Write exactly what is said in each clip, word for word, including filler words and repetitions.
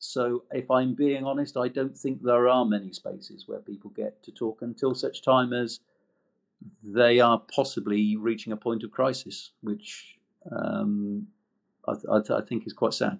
So if I'm being honest, I don't think there are many spaces where people get to talk until such time as they are possibly reaching a point of crisis, which um, I, I, I think is quite sad.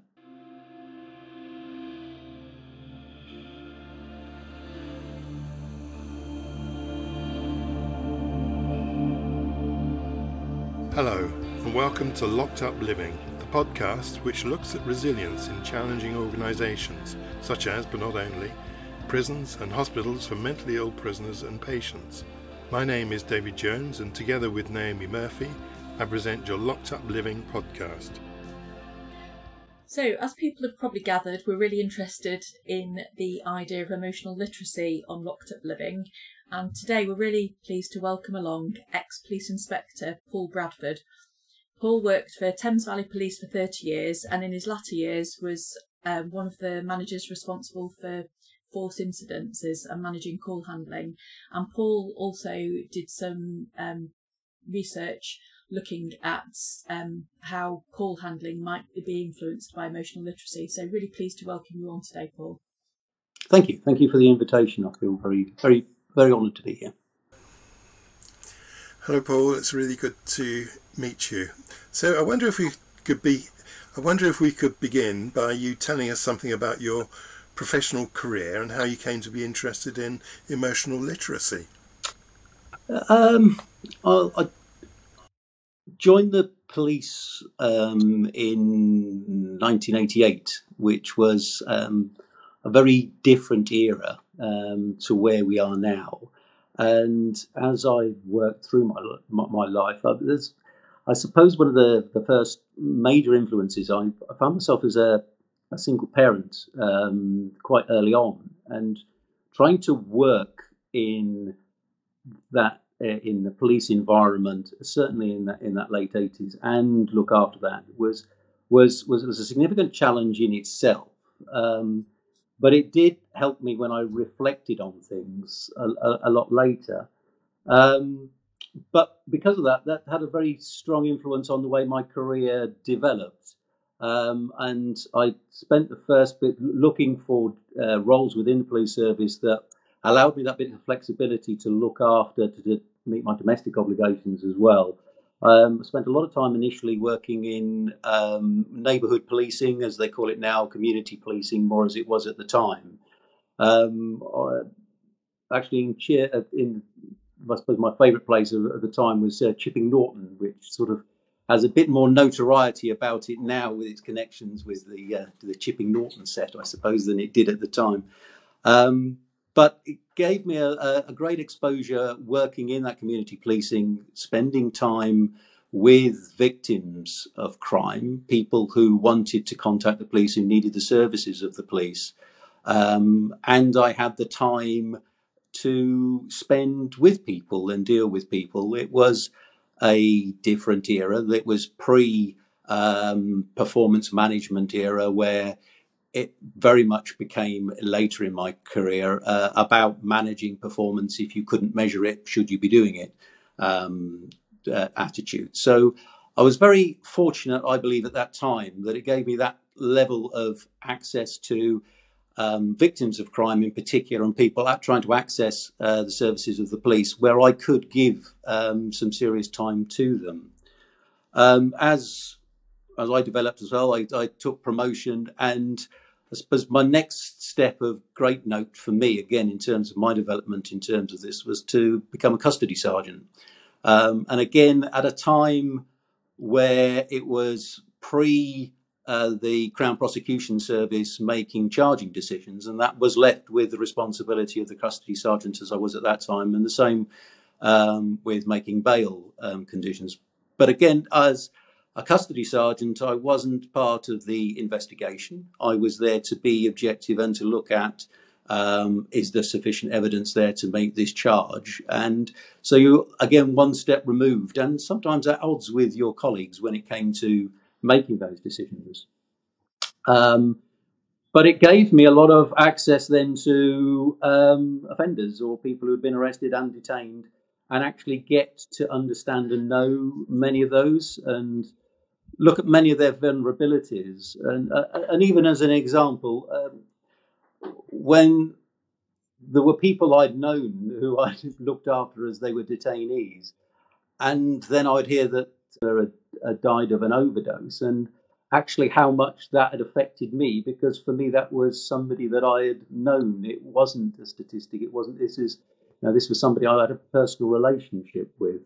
Hello, and welcome to Locked Up Living, a podcast which looks at resilience in challenging organisations, such as, but not only, prisons and hospitals for mentally ill prisoners and patients. My name is David Jones, and together with Naomi Murphy, I present your Locked Up Living podcast. So, as people have probably gathered, we're really interested in the idea of emotional literacy on Locked Up Living. And today we're really pleased to welcome along ex-police inspector Paul Bradford. Paul worked for Thames Valley Police for thirty years, and in his latter years was um, one of the managers responsible for force incidences and managing call handling. And Paul also did some um, research looking at um, how call handling might be influenced by emotional literacy. So really pleased to welcome you on today, Paul. Thank you. Thank you for the invitation. I feel very, very, very honoured to be here. Hello, Paul. It's really good to meet you. So I wonder if we could be, I wonder if we could begin by you telling us something about your professional career and how you came to be interested in emotional literacy. Um, I, I joined the police um, in nineteen eighty-eight, which was um, a very different era um, to where we are now. And as I worked through my my, my life, I, there's, I suppose one of the, the first major influences, I, I found myself as a, a single parent um, quite early on, and trying to work in that uh, in the police environment, certainly in that in that late eighties, and look after that was was was, was a significant challenge in itself. Um, But it did help me when I reflected on things a, a, a lot later. Um, but because of that, that had a very strong influence on the way my career developed. Um, and I spent the first bit looking for uh, roles within the police service that allowed me that bit of flexibility to look after, to, to meet my domestic obligations as well. Um, I spent a lot of time initially working in um, neighbourhood policing, as they call it now, community policing, more as it was at the time. Um, actually, in, in I suppose my favourite place at the time was uh, Chipping Norton, which sort of has a bit more notoriety about it now with its connections with the uh, the Chipping Norton set, I suppose, than it did at the time. Um, But it gave me a, a great exposure working in that community policing, spending time with victims of crime, people who wanted to contact the police, who needed the services of the police. Um, and I had the time to spend with people and deal with people. It was a different era. It was pre-performance um, management era, where it very much became later in my career uh, about managing performance. If you couldn't measure it, should you be doing it? Um, uh, attitude. So I was very fortunate, I believe, at that time that it gave me that level of access to um, victims of crime in particular, and people at trying to access uh, the services of the police, where I could give um, some serious time to them. Um, as as I developed as well, I, I took promotion, and I suppose my next step of great note for me, again, in terms of my development, in terms of this, was to become a custody sergeant. Um, and again, at a time where it was pre uh, the Crown Prosecution Service making charging decisions, and that was left with the responsibility of the custody sergeant, as I was at that time, and the same um, with making bail um, conditions. But again, as a custody sergeant, I wasn't part of the investigation. I was there to be objective and to look at, um, is there sufficient evidence there to make this charge? And so you, again, one step removed, and sometimes at odds with your colleagues when it came to making those decisions. Um, but it gave me a lot of access then to um, offenders or people who had been arrested and detained, and actually get to understand and know many of those. And look at many of their vulnerabilities. And, uh, and even as an example, um, when there were people I'd known who I'd looked after as they were detainees, and then I'd hear that they had died of an overdose, and actually how much that had affected me, because for me that was somebody that I had known. It wasn't a statistic. It wasn't. This is, you know, this was somebody I had a personal relationship with.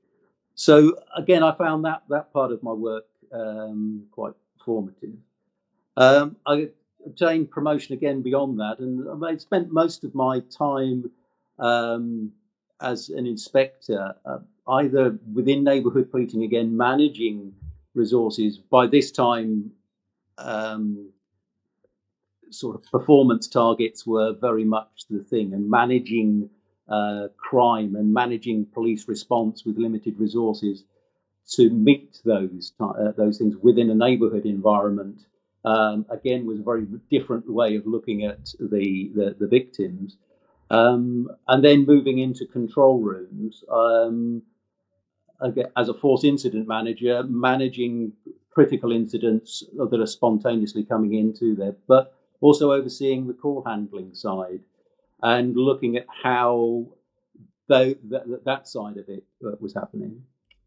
So again, I found that that part of my work um, quite formative. Um, I obtained promotion again beyond that, and I spent most of my time um, as an inspector, uh, either within neighbourhood policing, again managing resources. By this time, um, sort of performance targets were very much the thing, and managing uh, crime and managing police response with limited resources to meet those uh, those things within a neighbourhood environment. Um, again, was a very different way of looking at the the, the victims, um, and then moving into control rooms. Um, again, as a force incident manager, managing critical incidents that are spontaneously coming into there, but also overseeing the call handling side and looking at how they, that, that side of it was happening.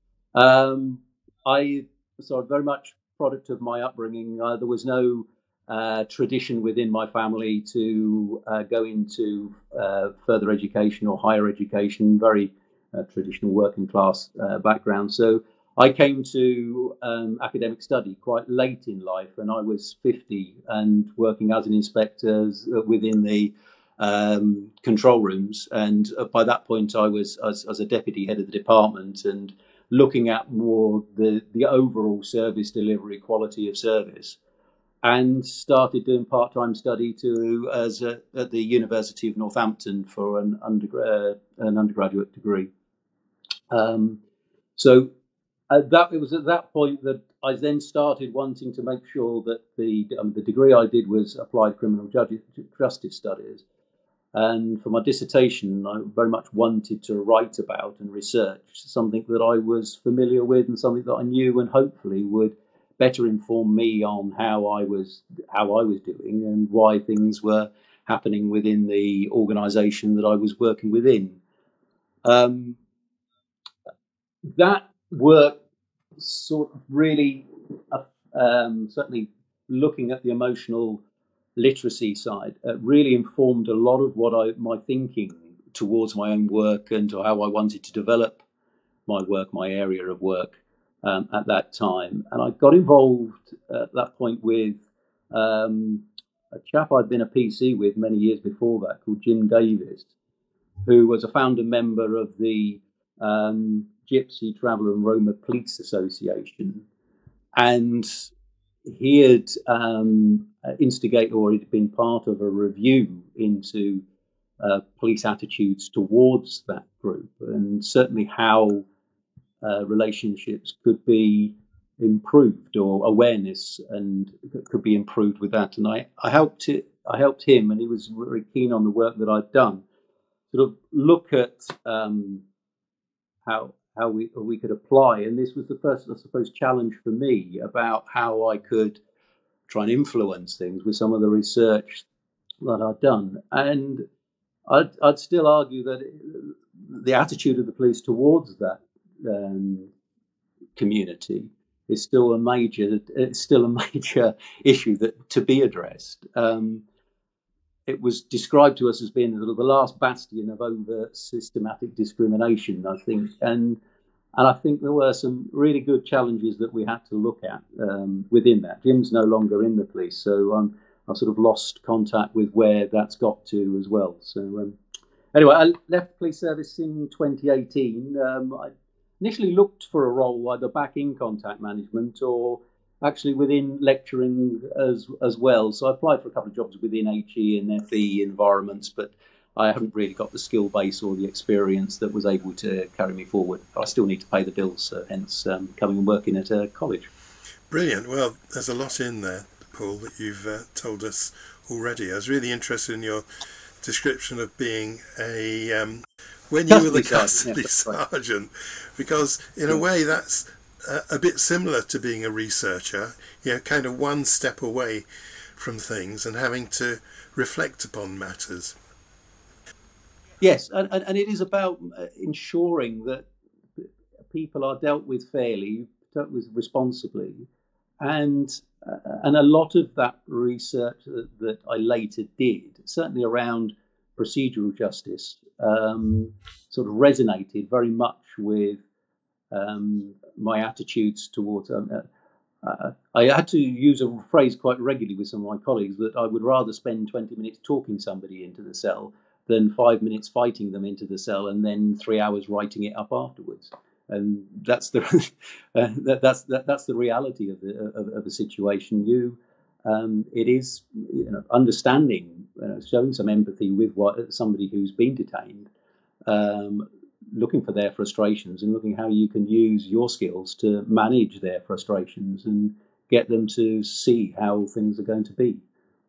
Um, I so very much product of my upbringing. Uh, there was no uh, tradition within my family to uh, go into uh, further education or higher education. Very uh, traditional working class uh, background. So I came to um, academic study quite late in life, and I was fifty and working as an inspector within the um, control rooms. And by that point, I was as, as a deputy head of the department and looking at more the, the overall service delivery, quality of service, and started doing part-time study to as a, at the University of Northampton for an, undergra- uh, an undergraduate degree. Um, so at that, it was at that point that I then started wanting to make sure that the um, the degree I did was applied criminal justice studies. And for my dissertation, I very much wanted to write about and research something that I was familiar with and something that I knew, and hopefully would better inform me on how I was how I was doing and why things were happening within the organisation that I was working within. Um, that work sort of really, uh, um, certainly looking at the emotional literacy side, uh, really informed a lot of what I my thinking towards my own work and to how I wanted to develop my work, my area of work um, at that time. And I got involved at that point with um, a chap I'd been a P C with many years before that called Jim Davis, who was a founder member of the um, Gypsy, Traveller and Roma Police Association. And he had um, instigated or had been part of a review into uh, police attitudes towards that group, and certainly how uh, relationships could be improved, or awareness and could be improved with that. And I, I helped it, I helped him, and he was very keen on the work that I'd done. Sort of look at um, how. how we we could apply. And this was the first, I suppose, challenge for me about how I could try and influence things with some of the research that I'd done. And I'd, I'd still argue that the attitude of the police towards that um, community is still a major, it's still a major issue that to be addressed. Um, It was described to us as being the last bastion of overt systematic discrimination, I think. And and I think there were some really good challenges that we had to look at um, within that. Jim's no longer in the police, so um, I've sort of lost contact with where that's got to as well. So um, anyway, I left the police service in twenty eighteen. Um, I initially looked for a role either back in contact management or actually within lecturing as as well. So I applied for a couple of jobs within H E and F E environments, but I haven't really got the skill base or the experience that was able to carry me forward. I still need to pay the bills, so hence um, coming and working at a college. Brilliant. Well, there's a lot in there, Paul, that you've uh, told us already. I was really interested in your description of being a... Um, when you were the custody sergeant, because in a way that's a, a bit similar to being a researcher, you know, kind of one step away from things and having to reflect upon matters. Yes, and, and, and it is about ensuring that people are dealt with fairly, dealt with responsibly, and uh, and a lot of that research that, that I later did, certainly around procedural justice, um, sort of resonated very much with um, my attitudes towards. Um, uh, uh, I had to use a phrase quite regularly with some of my colleagues that I would rather spend twenty minutes talking somebody into the cell than five minutes fighting them into the cell and then three hours writing it up afterwards. And that's the uh, that, that's that, that's the reality of the of, of the situation. You, um, it is you know understanding, you know, showing some empathy with what somebody who's been detained, um, looking for their frustrations and looking how you can use your skills to manage their frustrations and get them to see how things are going to be.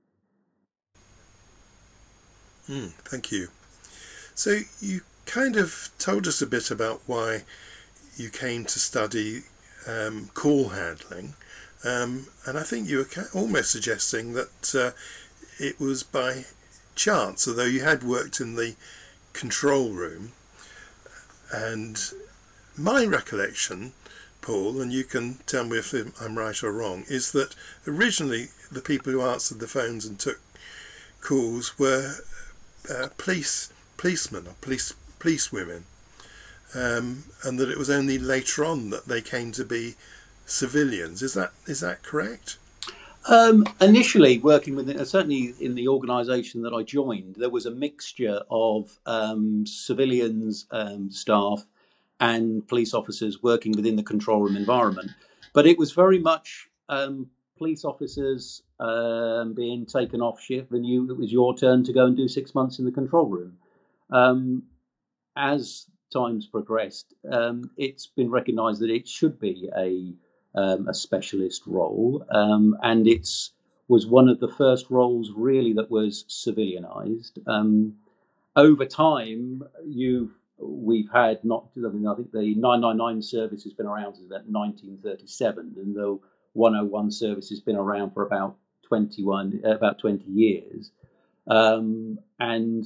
Mm, thank you. So you kind of told us a bit about why you came to study um, call handling, um, and I think you were almost suggesting that uh, it was by chance, although you had worked in the control room. And my recollection, Paul, and you can tell me if I'm right or wrong, is that originally the people who answered the phones and took calls were uh, police policemen or police police women. Um, and that it was only later on that they came to be civilians. Is that is that correct? Um, initially, working with uh, certainly in the organisation that I joined, there was a mixture of um, civilians, um, staff, and police officers working within the control room environment. But it was very much um, police officers um, being taken off shift, and you it was your turn to go and do six months in the control room. Um, as times progressed, um, it's been recognised that it should be a um, a specialist role, um, and it's was one of the first roles really that was civilianised. Um, over time, you've we've had not. I mean, I think the nine nine nine service has been around since about nineteen thirty-seven, and the one oh one service has been around for about twenty-one, uh, about twenty years, um, and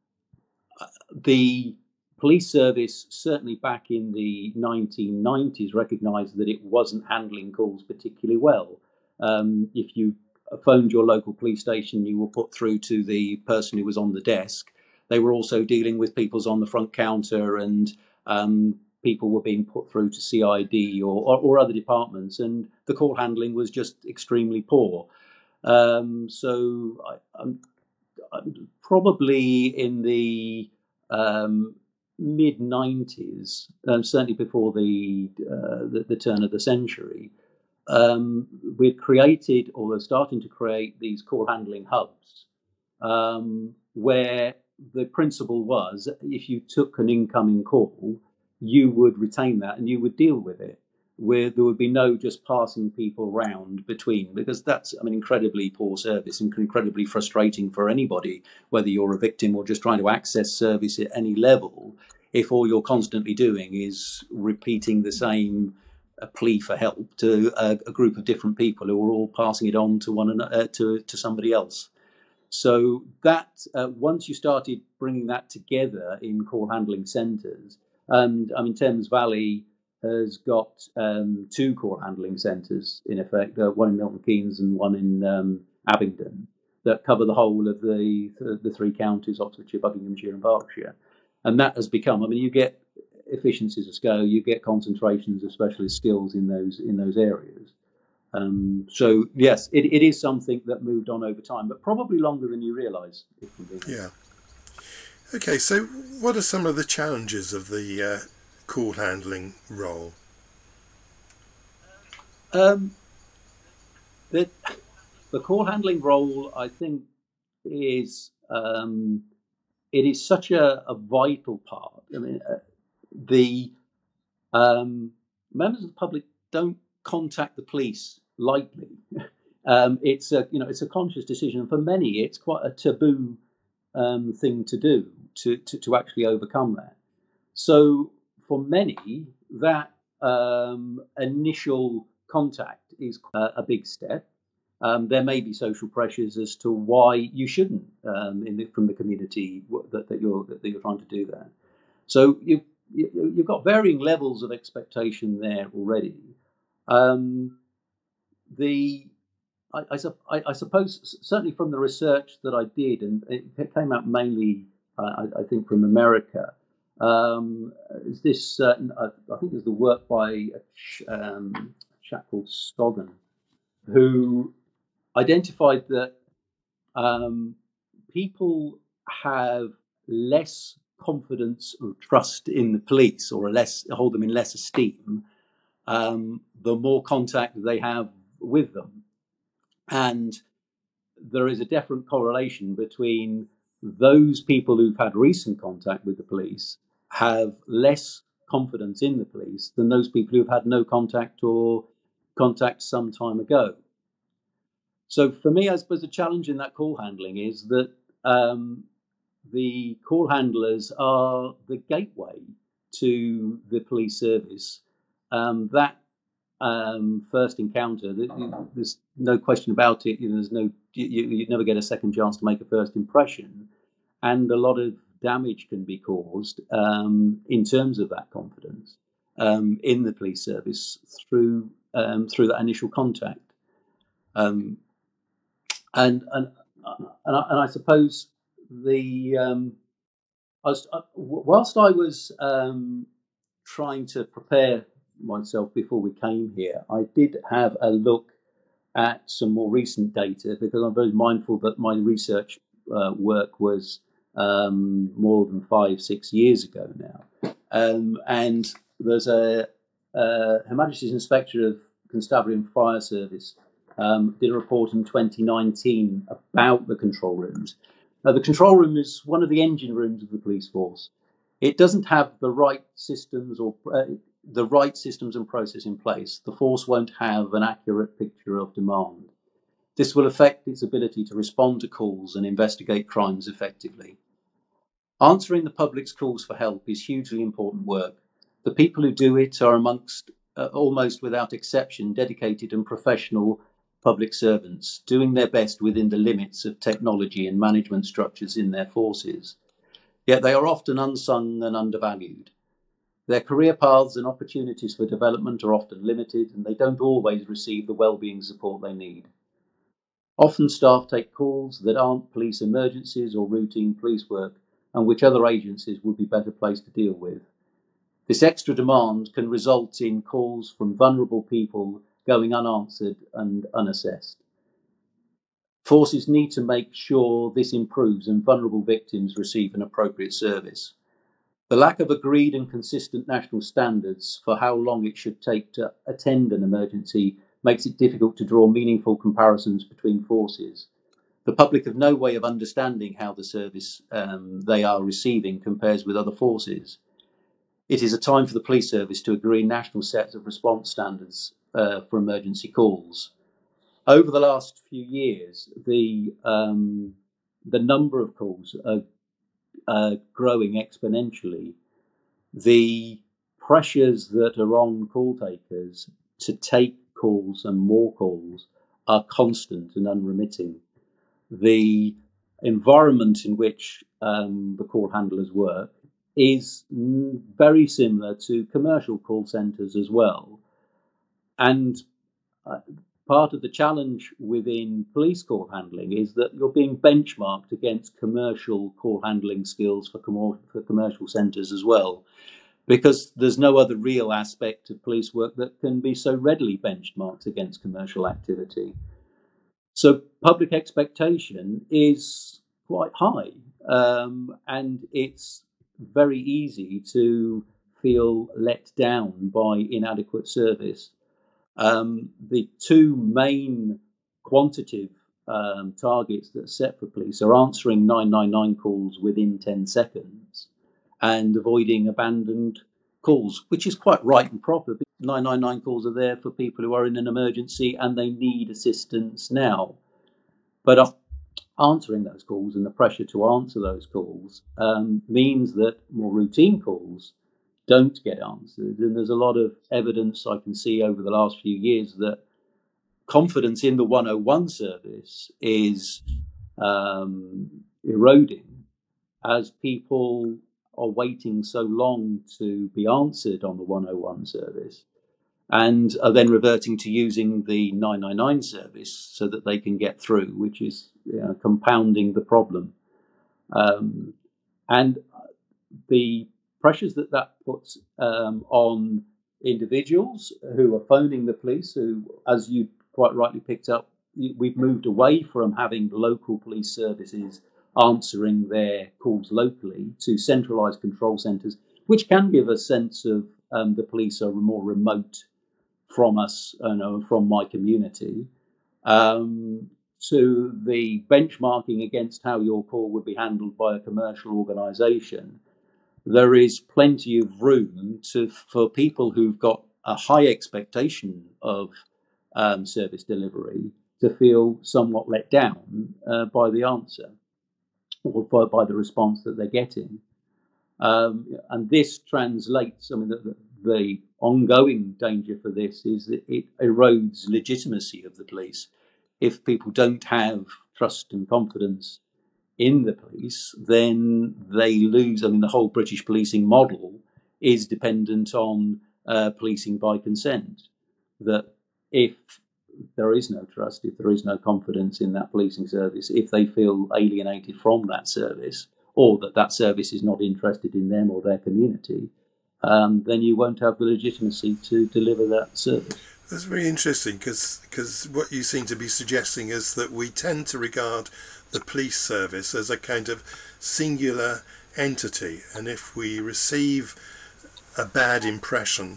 the police service, certainly back in the nineteen nineties, recognised that it wasn't handling calls particularly well. Um, if you phoned your local police station, you were put through to the person who was on the desk. They were also dealing with people's on the front counter, and um, people were being put through to C I D or, or, or other departments, and the call handling was just extremely poor. Um, so I, I'm, I'm probably in the um, mid nineties, um, certainly before the, uh, the the turn of the century, um, we'd created, or were starting to create, these call handling hubs, um, where the principle was if you took an incoming call, you would retain that and you would deal with it, where there would be no just passing people round between, because that's, I mean, incredibly poor service and incredibly frustrating for anybody, whether you're a victim or just trying to access service at any level, if all you're constantly doing is repeating the same uh, plea for help to a, a group of different people who are all passing it on to one another, uh, to to somebody else. So that uh, once you started bringing that together in call handling centres, and I mean Thames Valley has got um, two call handling centres in effect, uh, one in Milton Keynes and one in um, Abingdon, that cover the whole of the, the the three counties, Oxfordshire, Buckinghamshire and Berkshire. And that has become, I mean, you get efficiencies of scale, you get concentrations of specialist skills in those in those areas. Um, so yes, it, it is something that moved on over time, but probably longer than you realise. Yeah. Okay, so what are some of the challenges of the uh, call handling role? Um, the, the call handling role, I think, is um, it is such a, a vital part. I mean, uh, the um, members of the public don't contact the police lightly. um, it's a you know it's a conscious decision, and for many, it's quite a taboo um, thing to do to, to to actually overcome that. So for many, that um, initial contact is a, a big step. Um, there may be social pressures as to why you shouldn't, um, in the, from the community that, that you're that you're trying to do that. So you've you, you've got varying levels of expectation there already. Um, the I, I, I suppose certainly from the research that I did, and it came out mainly, uh, I, I think, from America. Um, is this? Uh, I think there's the work by a um, chap called Scoggin, who identified that um, people have less confidence or trust in the police, or less hold them in less esteem, um, the more contact they have with them. And there is a definite correlation between those people who've had recent contact with the police have less confidence in the police than those people who've had no contact or contact some time ago. So for me, I suppose the challenge in that call handling is that um, the call handlers are the gateway to the police service. Um, that um, first encounter, there's no question about it. You know, there's no, you, you never get a second chance to make a first impression, and a lot of damage can be caused um, in terms of that confidence um, in the police service through um, through that initial contact. Um, and and and I, and I suppose the um, I was, uh, whilst I was um, trying to prepare myself before we came here, I did have a look at some more recent data, because I'm very mindful that my research uh, work was um, more than five, six years ago now. Um, and there's a, a Her Majesty's Inspector of Constabulary and Fire Service um, did a report in twenty nineteen about the control rooms. Now, the control room is one of the engine rooms of the police force. It doesn't have the right systems or uh, the right systems and process in place. The force won't have an accurate picture of demand. This will affect its ability to respond to calls and investigate crimes effectively. Answering the public's calls for help is hugely important work. The people who do it are amongst, uh, almost without exception, dedicated and professional public servants, doing their best within the limits of technology and management structures in their forces. Yet they are often unsung and undervalued. Their career paths and opportunities for development are often limited, and they don't always receive the well-being support they need. Often staff take calls that aren't police emergencies or routine police work, and which other agencies would be better placed to deal with. This extra demand can result in calls from vulnerable people going unanswered and unassessed. Forces need to make sure this improves and vulnerable victims receive an appropriate service. The lack of agreed and consistent national standards for how long it should take to attend an emergency makes it difficult to draw meaningful comparisons between forces. The public have no way of understanding how the service um, they are receiving compares with other forces. It is a time for the police service to agree national sets of response standards uh, for emergency calls. Over the last few years, the um, the number of calls are uh, growing exponentially. The pressures that are on call takers to take calls and more calls are constant and unremitting. The environment in which um, the call handlers work is very similar to commercial call centres as well. And uh, part of the challenge within police call handling is that you're being benchmarked against commercial call handling skills for, com- for commercial centres as well, because there's no other real aspect of police work that can be so readily benchmarked against commercial activity. So public expectation is quite high, um, and it's very easy to feel let down by inadequate service. Um, the two main quantitative um, targets that are set for police are answering nine nine nine calls within ten seconds and avoiding abandoned calls, which is quite right and proper. nine nine nine calls are there for people who are in an emergency and they need assistance now. But uh, answering those calls and the pressure to answer those calls um, means that more routine calls don't get answered. And there's a lot of evidence I can see over the last few years that confidence in the one oh one service is um, eroding as people are waiting so long to be answered on the one oh one service, and are then reverting to using the nine nine nine service so that they can get through, which is, you know, compounding the problem. Um, and the pressures that that puts um, on individuals who are phoning the police, who, as you quite rightly picked up, we've moved away from having local police services answering their calls locally to centralised control centres, which can give a sense of um, the police are more remote from us, you know, from my community, um, to the benchmarking against how your call would be handled by a commercial organisation. There is plenty of room to for people who've got a high expectation of um, service delivery to feel somewhat let down uh, by the answer or by, by the response that they're getting. Um, and this translates, I mean, the, the ongoing danger for this is that it erodes legitimacy of the police. If people don't have trust and confidence in the police, then they lose. I mean, the whole British policing model is dependent on uh, policing by consent. That if there is no trust, if there is no confidence in that policing service, if they feel alienated from that service, or that that service is not interested in them or their community, um, then you won't have the legitimacy to deliver that service. That's very interesting, because because what you seem to be suggesting is that we tend to regard the police service as a kind of singular entity, and if we receive a bad impression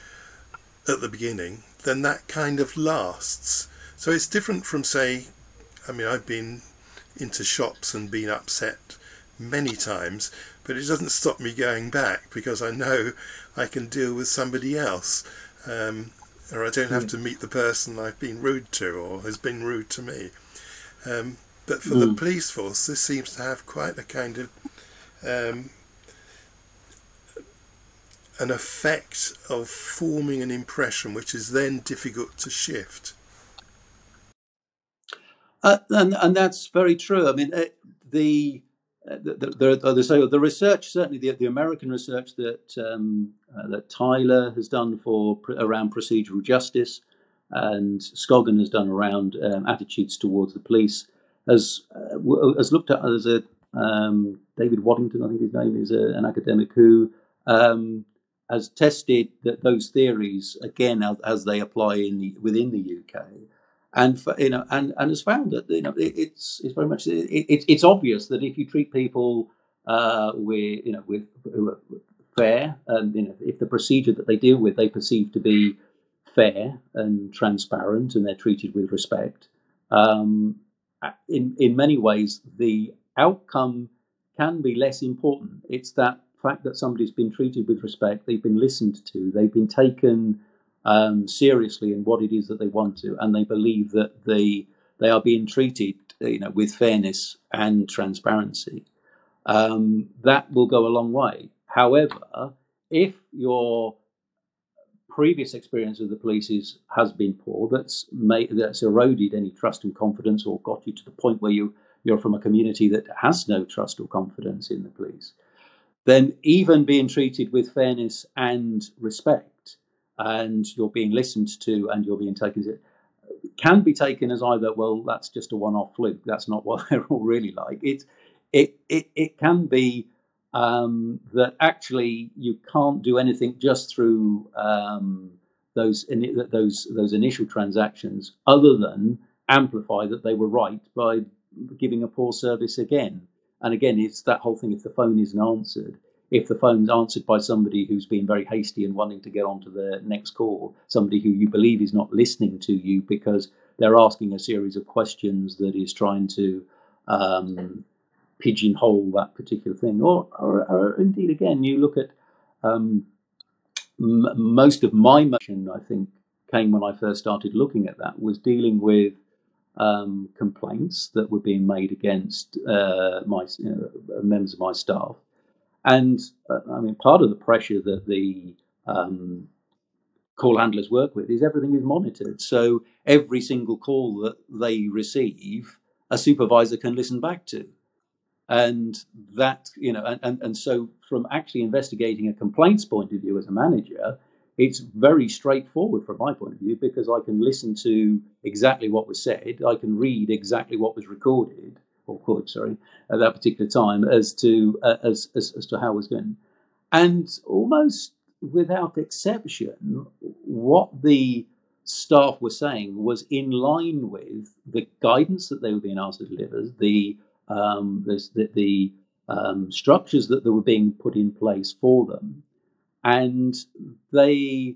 at the beginning, then that kind of lasts. So it's different from, say, I mean, I've been into shops and been upset many times, but it doesn't stop me going back because I know I can deal with somebody else, um, or I don't have mm. to meet the person I've been rude to or has been rude to me. Um, but for mm. the police force, this seems to have quite a kind of um, an effect of forming an impression which is then difficult to shift. Uh, and, and that's very true. I mean, uh, the, uh, the, the, the, so the research, certainly the, the American research that um, uh, that Tyler has done for around procedural justice, and Scoggin has done around um, attitudes towards the police, has uh, has looked at as a um, David Waddington, I think his name is, a, an academic who um, has tested that those theories again as, as they apply in the, within the U K. And for, you know, and, and has found that, you know, it, it's it's very much it, it, it's obvious that if you treat people uh, with you know with who are fair, and you know if the procedure that they deal with they perceive to be fair and transparent, and they're treated with respect, um, in in many ways the outcome can be less important. It's that fact that somebody's been treated with respect, they've been listened to, they've been taken Um, seriously in what it is that they want to, and they believe that they they are being treated, you know, with fairness and transparency. Um, that will go a long way. However, if your previous experience of the police is, has been poor, that's made, that's eroded any trust and confidence, or got you to the point where you you're from a community that has no trust or confidence in the police, then even being treated with fairness and respect, and you're being listened to and you're being taken to, can be taken as either, well, that's just a one-off fluke. That's not what they're all really like. It, it, it, it can be um, that actually you can't do anything just through um, those in, those those initial transactions, other than amplify that they were right by giving a poor service again and again. It's that whole thing: if the phone isn't answered. If the phone's answered by somebody who's been very hasty and wanting to get on to the next call, somebody who you believe is not listening to you because they're asking a series of questions that is trying to um, pigeonhole that particular thing. Or, or, or indeed, again, you look at um, m- most of my motion, I think, came when I first started looking at that, was dealing with um, complaints that were being made against uh, my you know, members of my staff. And uh, I mean, part of the pressure that the um, call handlers work with is everything is monitored. So every single call that they receive, a supervisor can listen back to. And that, you know, and, and, and so from actually investigating a complaints point of view as a manager, it's very straightforward from my point of view, because I can listen to exactly what was said. I can read exactly what was recorded, or could, sorry, at that particular time as to uh, as, as as to how it was going. And almost without exception, what the staff were saying was in line with the guidance that they were being asked to deliver, the um, the, the um, structures that, that were being put in place for them. And they,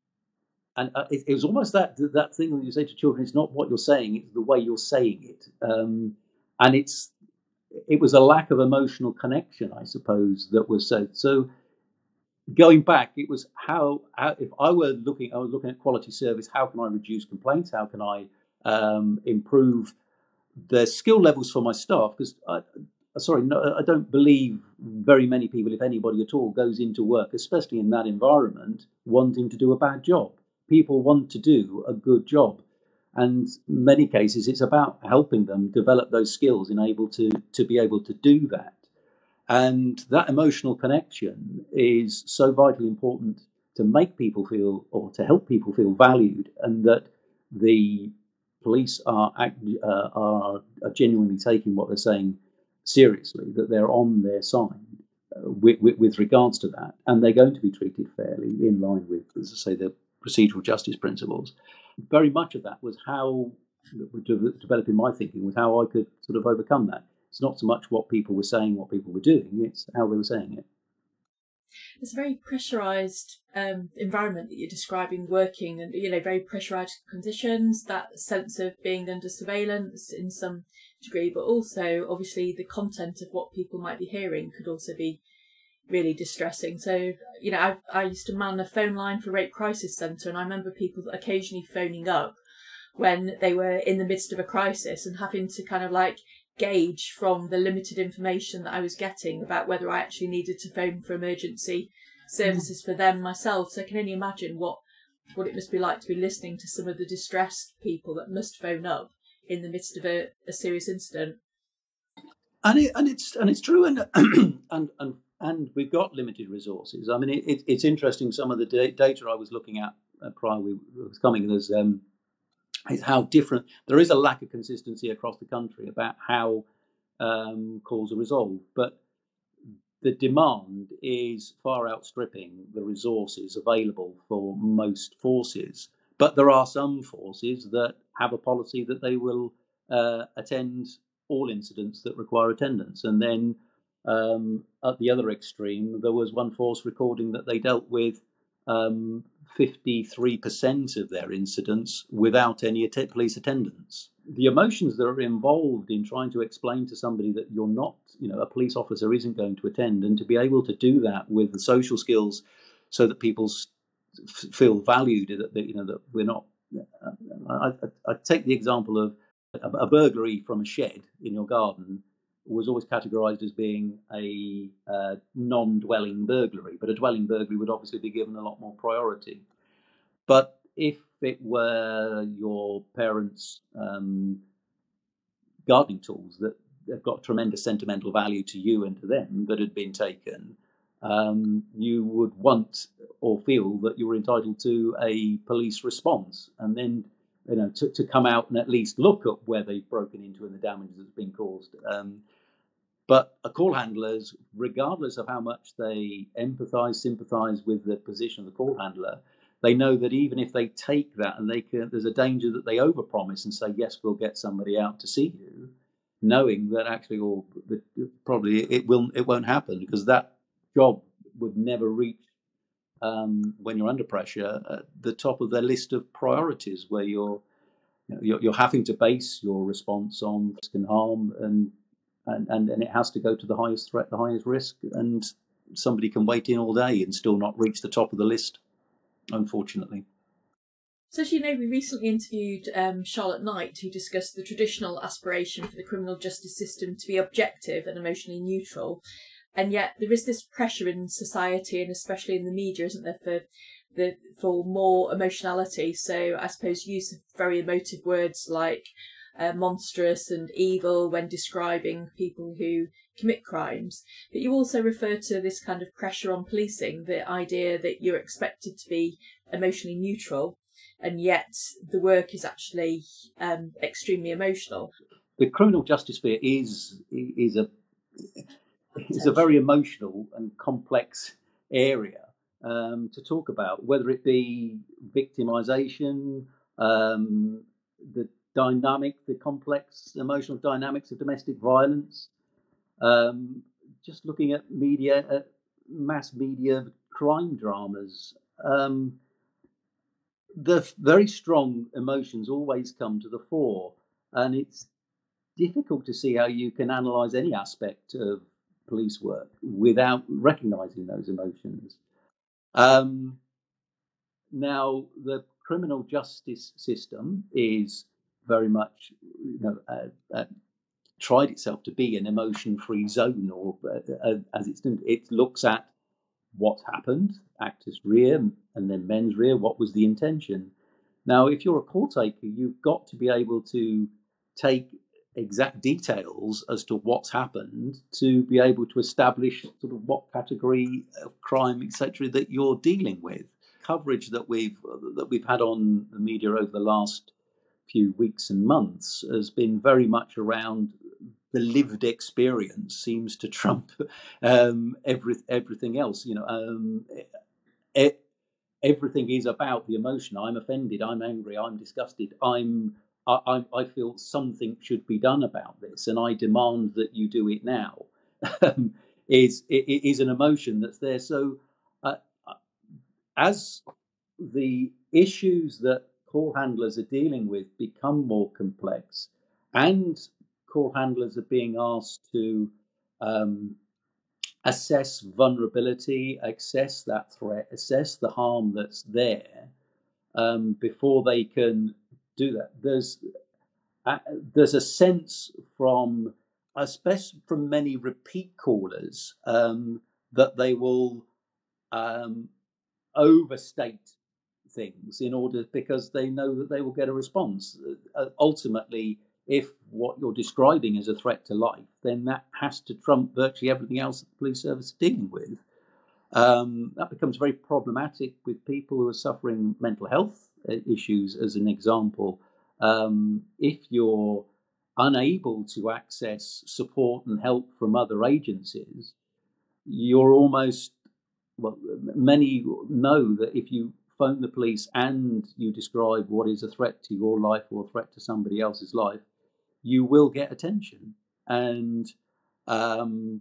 and it, it was almost that that thing that you say to children, it's not what you're saying, it's the way you're saying it. Um, and it's it was a lack of emotional connection, I suppose, that was said. So going back, it was how, how if I were looking, I was looking at quality service, how can I reduce complaints? How can I um, improve the skill levels for my staff? Because I, sorry, no, I don't believe very many people, if anybody at all, goes into work, especially in that environment, wanting to do a bad job. People want to do a good job. And in many cases, it's about helping them develop those skills and able to, to be able to do that. And that emotional connection is so vitally important to make people feel, or to help people feel valued, and that the police are, uh, are, are genuinely taking what they're saying seriously, that they're on their side uh, with, with, with regards to that, and they're going to be treated fairly in line with, as I say, the procedural justice principles. Very much of that was how, developing my thinking, was how I could sort of overcome that. It's not so much what people were saying, what people were doing, it's how they were saying it. It's a very pressurised um, environment that you're describing, working, and, you know, very pressurised conditions, that sense of being under surveillance in some degree, but also obviously the content of what people might be hearing could also be really distressing. So, you know, I, I used to man a phone line for Rape Crisis Centre, and I remember people occasionally phoning up when they were in the midst of a crisis and having to kind of like gauge from the limited information that I was getting about whether I actually needed to phone for emergency services for them myself. So I can only imagine what what it must be like to be listening to some of the distressed people that must phone up in the midst of a, a serious incident. And it, and it's and it's true, and and and and we've got limited resources. I mean, it, it, it's interesting. Some of the data I was looking at uh, prior we was coming, there's um, is how different. There is a lack of consistency across the country about how um, calls are resolved, but the demand is far outstripping the resources available for most forces. But there are some forces that have a policy that they will uh, attend all incidents that require attendance. And then um, at the other extreme, there was one force recording that they dealt with um, fifty-three percent of their incidents without any att- police attendance. The emotions that are involved in trying to explain to somebody that you're not, you know, a police officer isn't going to attend, and to be able to do that with the social skills so that people f- feel valued, that they, you know, that we're not. I, I, I take the example of a, a burglary from a shed in your garden was always categorised as being a uh, non-dwelling burglary, but a dwelling burglary would obviously be given a lot more priority. But if it were your parents' um, gardening tools that have got tremendous sentimental value to you and to them that had been taken, um, you would want or feel that you were entitled to a police response, and then, you know, to, to come out and at least look at where they've broken into and the damage that's been caused. Um, But call handlers, regardless of how much they empathise, sympathise with the position of the call handler, they know that even if they take that and they can, there's a danger that they overpromise and say, yes, we'll get somebody out to see you, knowing that actually, or probably it will, it won't happen, because that job would never reach, um, when you're under pressure, at the top of their list of priorities, where you're, you know, you're, you're having to base your response on risk and harm, and And, and, and it has to go to the highest threat, the highest risk, and somebody can wait in all day and still not reach the top of the list, unfortunately. So, as you know, we recently interviewed um, Charlotte Knight, who discussed the traditional aspiration for the criminal justice system to be objective and emotionally neutral. And yet there is this pressure in society, and especially in the media, isn't there, for the for more emotionality. So I suppose use of very emotive words like uh, monstrous and evil when describing people who commit crimes. But you also refer to this kind of pressure on policing, the idea that you're expected to be emotionally neutral, and yet the work is actually um, extremely emotional. The criminal justice sphere is is a is a very emotional and complex area um, to talk about, whether it be victimisation, um, the dynamic, the complex emotional dynamics of domestic violence. Um, just looking at media, at mass media crime dramas, um, the very strong emotions always come to the fore, and it's difficult to see how you can analyse any aspect of police work without recognising those emotions. Um, now, the criminal justice system is very much, you know, uh, uh, tried itself to be an emotion-free zone, or uh, uh, as it's doing, it looks at what happened, actus rea, and then mens rea, what was the intention. Now, if you're a call taker, you've got to be able to take exact details as to what's happened to be able to establish sort of what category of crime, et cetera, that you're dealing with. Coverage that we've that we've had on the media over the last few weeks and months has been very much around the lived experience seems to trump um, every, everything else. You know, um, it, everything is about the emotion. I'm offended. I'm angry. I'm disgusted. I'm I, I feel something should be done about this, and I demand that you do it now. is it is an emotion that's there. So, uh, as the issues that call handlers are dealing with become more complex, and call handlers are being asked to um, assess vulnerability, assess that threat, assess the harm that's there um, before they can do that. There's uh, there's a sense from, especially from many repeat callers, um, that they will um, overstate things in order because they know that they will get a response. Uh, ultimately, if what you're describing is a threat to life, then that has to trump virtually everything else that the police service is dealing with. Um, that becomes very problematic with people who are suffering mental health issues, as an example. Um, if you're unable to access support and help from other agencies, you're almost, well, many know that if you phone the police and you describe what is a threat to your life or a threat to somebody else's life, you will get attention. And um,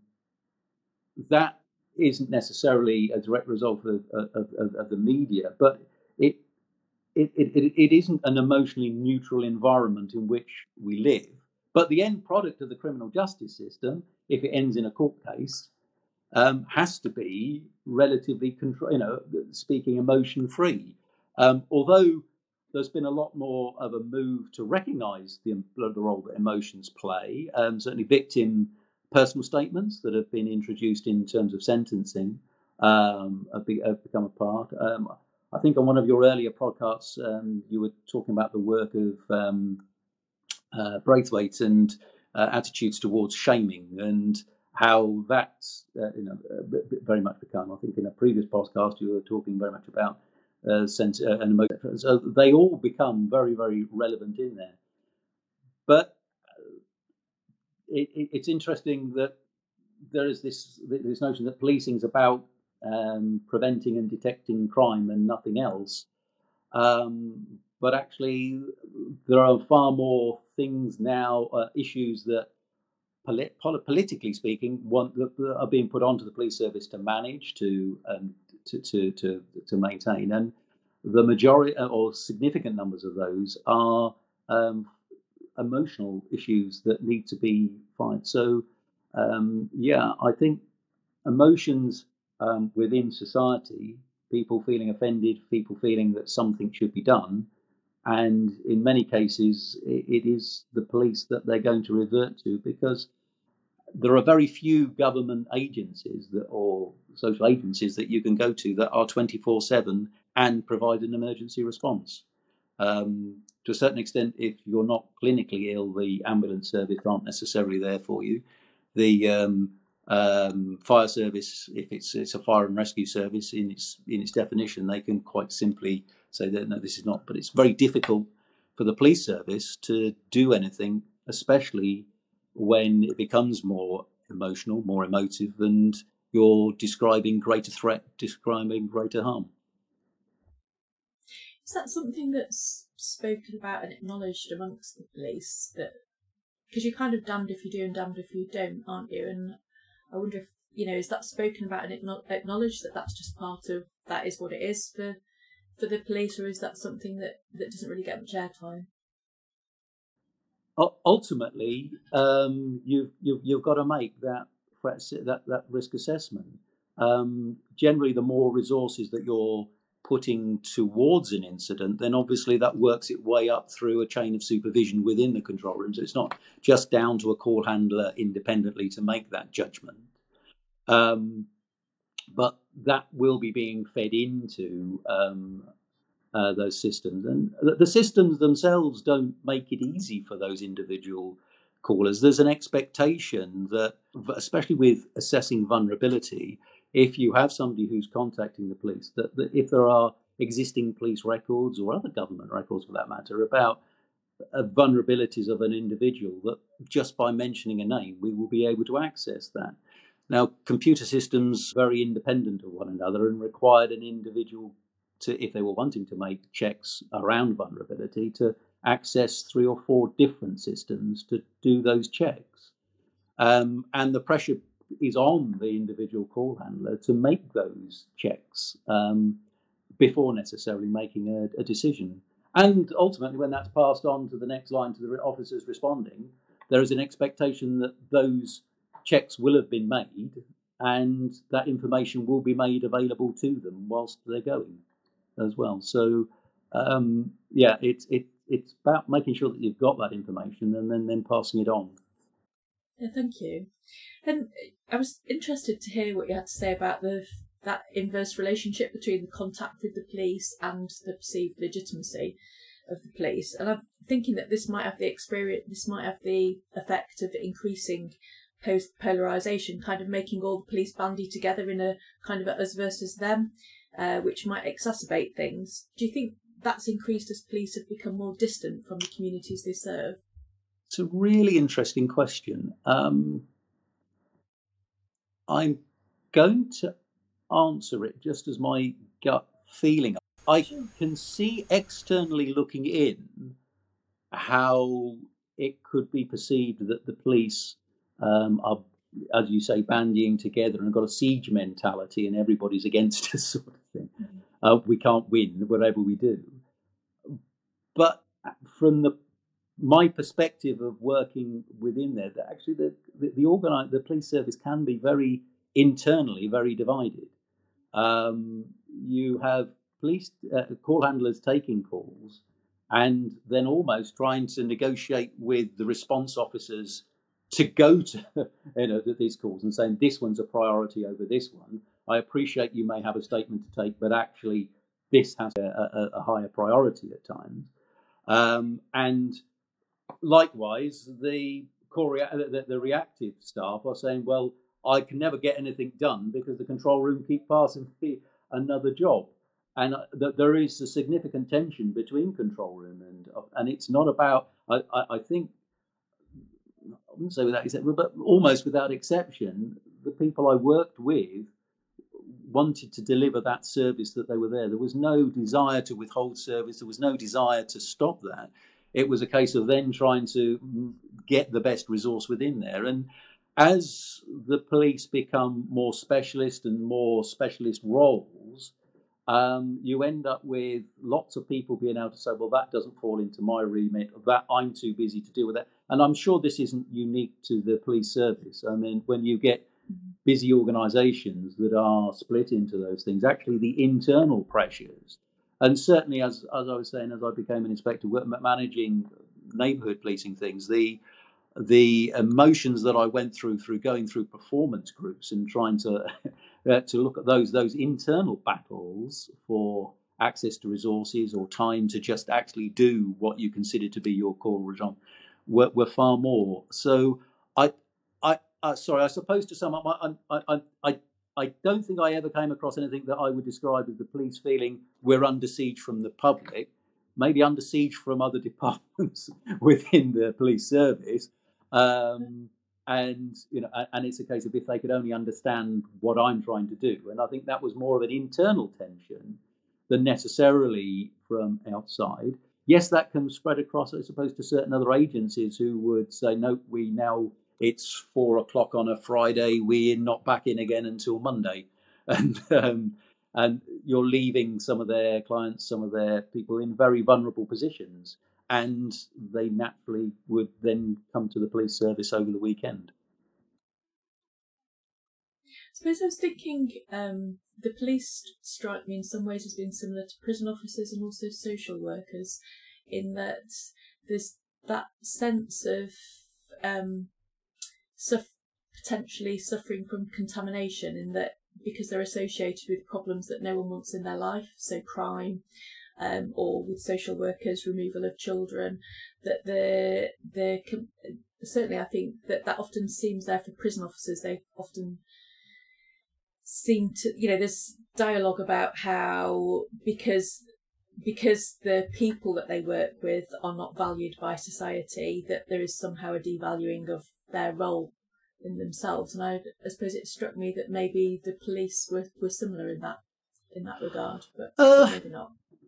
that isn't necessarily a direct result of, of, of, of the media, but it, it, it, it isn't an emotionally neutral environment in which we live. But the end product of the criminal justice system, if it ends in a court case, um, has to be relatively, control, you know, speaking emotion-free. Um, although there's been a lot more of a move to recognise the, the role that emotions play, um, certainly victim personal statements that have been introduced in terms of sentencing um, have, be, have become a part. Um, I think on one of your earlier podcasts, um, you were talking about the work of um, uh, Braithwaite and uh, attitudes towards shaming, and how that's uh, you know very much become. I think in a previous podcast you were talking very much about uh, sense uh, and emotion. So they all become very very relevant in there. But it, it, it's interesting that there is this this notion that policing is about um, preventing and detecting crime and nothing else. Um, but actually, there are far more things now, uh, issues that, polit- politically speaking, want, that are being put onto the police service to manage, to um, to, to to to maintain, and the majority or significant numbers of those are um, emotional issues that need to be fought. So, um, yeah, I think emotions um, within society, people feeling offended, people feeling that something should be done, and in many cases, it, it is the police that they're going to revert to, because there are very few government agencies that, or social agencies that you can go to that are twenty-four seven and provide an emergency response. Um, to a certain extent, if you're not clinically ill, the ambulance service aren't necessarily there for you. The um, um, fire service, if it's it's a fire and rescue service in its in its definition, they can quite simply say that no, this is not. But it's very difficult for the police service to do anything, especially when it becomes more emotional, more emotive, and you're describing greater threat, describing greater harm. Is that something that's spoken about and acknowledged amongst the police? That because you're kind of damned if you do and damned if you don't, aren't you? And I wonder if, you know, is that spoken about and acknowledged that that's just part of, that is what it is for for the police, or is that something that, that doesn't really get much airtime? Ultimately, um, you've, you've you've got to make that that that risk assessment. Um, generally, the more resources that you're putting towards an incident, then obviously that works its way up through a chain of supervision within the control room. So it's not just down to a call handler independently to make that judgment. Um, but that will be being fed into um, uh, those systems. And the systems themselves don't make it easy for those individual callers. There's an expectation that, especially with assessing vulnerability, if you have somebody who's contacting the police, that, that if there are existing police records or other government records for that matter about uh, vulnerabilities of an individual, that just by mentioning a name, we will be able to access that. Now, computer systems are very independent of one another and required an individual to, if they were wanting to make checks around vulnerability, to access three or four different systems to do those checks. Um, and the pressure is on the individual call handler to make those checks um, before necessarily making a, a decision. And ultimately, when that's passed on to the next line, to the officers responding, there is an expectation that those checks will have been made and that information will be made available to them whilst they're going as well. So, um, yeah, it's it, it's about making sure that you've got that information and then, then passing it on. Yeah, thank you. And I was interested to hear what you had to say about the that inverse relationship between the contact with the police and the perceived legitimacy of the police. And I'm thinking that this might have the experience, this might have the effect of increasing post polarization, kind of making all the police bandy together in a kind of a us versus them, uh, which might exacerbate things. Do you think that's increased as police have become more distant from the communities they serve? It's a really interesting question. Um, I'm going to answer it just as my gut feeling. I Sure. can see externally looking in how it could be perceived that the police um, are, as you say, bandying together and have got a siege mentality and everybody's against us sort of thing. Mm-hmm. Uh, we can't win whatever we do. But from the my perspective of working within there, that actually the the, the, organize, the police service can be very internally very divided. Um, you have police uh, call handlers taking calls and then almost trying to negotiate with the response officers to go to you know these calls and saying this one's a priority over this one. I appreciate you may have a statement to take, but actually this has a, a, a higher priority at times. Um, and likewise, the, core rea- the, the reactive staff are saying, well, I can never get anything done because the control room keep passing me another job. And uh, there is a significant tension between control room and and it's not about, I, I, I think, I wouldn't say without exception, but almost without exception, the people I worked with wanted to deliver that service that they were there. There was no desire to withhold service. There was no desire to stop that. It was a case of then trying to get the best resource within there. And as the police become more specialist and more specialist roles, um, you end up with lots of people being able to say, well, that doesn't fall into my remit, or that I'm too busy to deal with that. And I'm sure this isn't unique to the police service. I mean, when you get busy organisations that are split into those things, actually the internal pressures, and certainly as as I was saying, as I became an inspector managing neighbourhood policing things, the the emotions that I went through through going through performance groups and trying to uh, to look at those those internal battles for access to resources or time to just actually do what you consider to be your core raison were, were far more. So I I uh, sorry, I suppose to sum up, I I I I don't think I ever came across anything that I would describe as the police feeling we're under siege from the public. Maybe under siege from other departments within the police service. Um, and, you know, and it's a case of if they could only understand what I'm trying to do. And I think that was more of an internal tension than necessarily from outside. Yes, that can spread across, I suppose, to certain other agencies who would say, no, we now, it's four o'clock on a Friday, we're not back in again until Monday. And, um, and you're leaving some of their clients, some of their people in very vulnerable positions. And they naturally would then come to the police service over the weekend. I suppose I was thinking um, the police strike me in some ways as being similar to prison officers and also social workers, in that there's that sense of um, suff- potentially suffering from contamination, in that because they're associated with problems that no one wants in their life, so crime, um, or with social workers, removal of children, that the the certainly I think that that often seems there for prison officers. They often seem to, you know, there's dialogue about how because because the people that they work with are not valued by society, that there is somehow a devaluing of their role in themselves. And I, I suppose it struck me that maybe the police were, were similar in that in that regard, but, uh, but maybe not.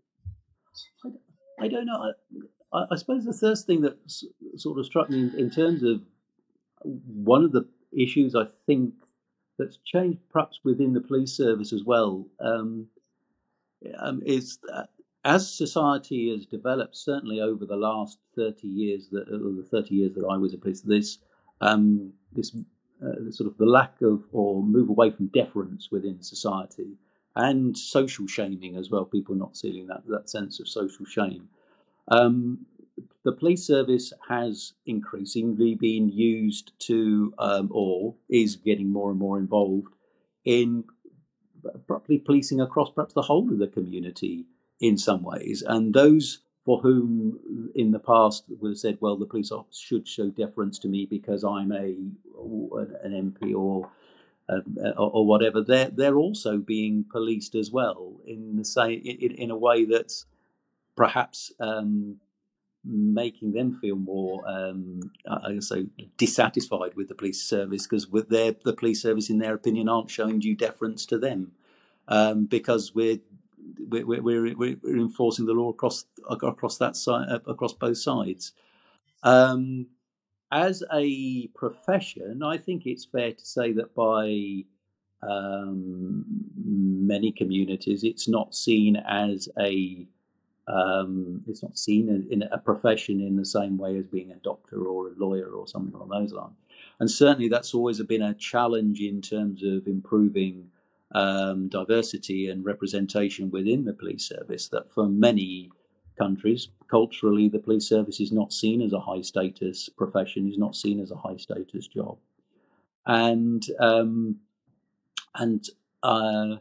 I, I don't know. I, I suppose the first thing that s- sort of struck me in, in terms of one of the issues I think that's changed perhaps within the police service as well um, um, is that as society has developed, certainly over the last thirty years, that or the thirty years that I was a police, this um, this uh, sort of the lack of or move away from deference within society and social shaming as well. People not feeling that that sense of social shame. Um, the police service has increasingly been used to, um, or is getting more and more involved in properly policing across perhaps the whole of the community in some ways. And those for whom in the past would have said, well, the police officer should show deference to me because I'm a an M P or um, or, or whatever, they're they're also being policed as well in the same in, in a way that's perhaps um, making them feel more, um, I say, dissatisfied with the police service, because with their the police service, in their opinion, aren't showing due deference to them, um, because we're we're, we're we're enforcing the law across across that side, across both sides. Um, as a profession, I think it's fair to say that by um, many communities, it's not seen as a um, it's not seen in, in a profession in the same way as being a doctor or a lawyer or something along those lines. And certainly that's always been a challenge in terms of improving um, diversity and representation within the police service, that for many countries, culturally, the police service is not seen as a high status profession, is not seen as a high status job. And, um, and, uh,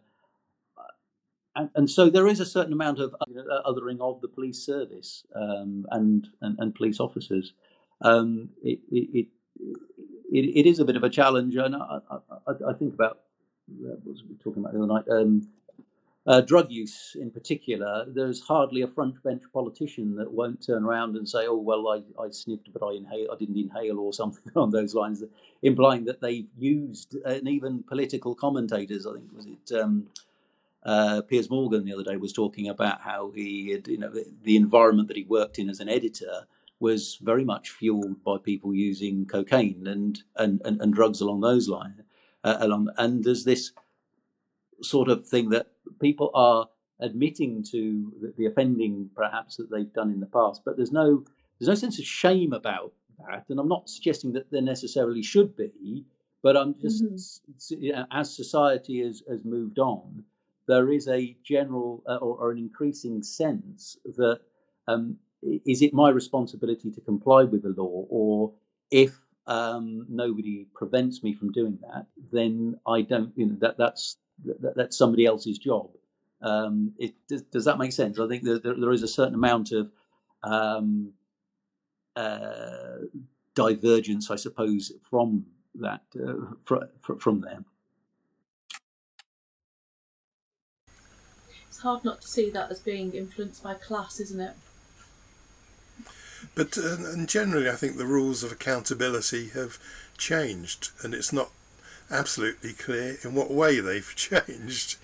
And, and so there is a certain amount of othering of the police service um, and, and and police officers. Um, it, it, it it is a bit of a challenge, and I, I, I think about what was we talking about the other night. Um, uh, drug use in particular. There's hardly a front bench politician that won't turn around and say, "Oh well, I, I sniffed, but I inhale, I didn't inhale," or something on those lines, implying that they've used. And even political commentators, I think, was it. Um, Uh, Piers Morgan the other day was talking about how he had, you know, the, the environment that he worked in as an editor was very much fueled by people using cocaine and and, and, and drugs along those lines. Uh, along, and there's this sort of thing that people are admitting to the, the offending, perhaps, that they've done in the past, but there's no there's no sense of shame about that. And I'm not suggesting that there necessarily should be, but I'm just mm-hmm. you know, as society has, has moved on, there is a general uh, or, or an increasing sense that um, is it my responsibility to comply with the law, or if um, nobody prevents me from doing that, then I don't. You know, that that's that, that's somebody else's job. Um, it does, does that make sense? I think there, there, there is a certain amount of um, uh, divergence, I suppose, from that uh, fr- fr- from them. It's hard not to see that as being influenced by class, isn't it? But uh, and generally, I think the rules of accountability have changed, and it's not absolutely clear in what way they've changed.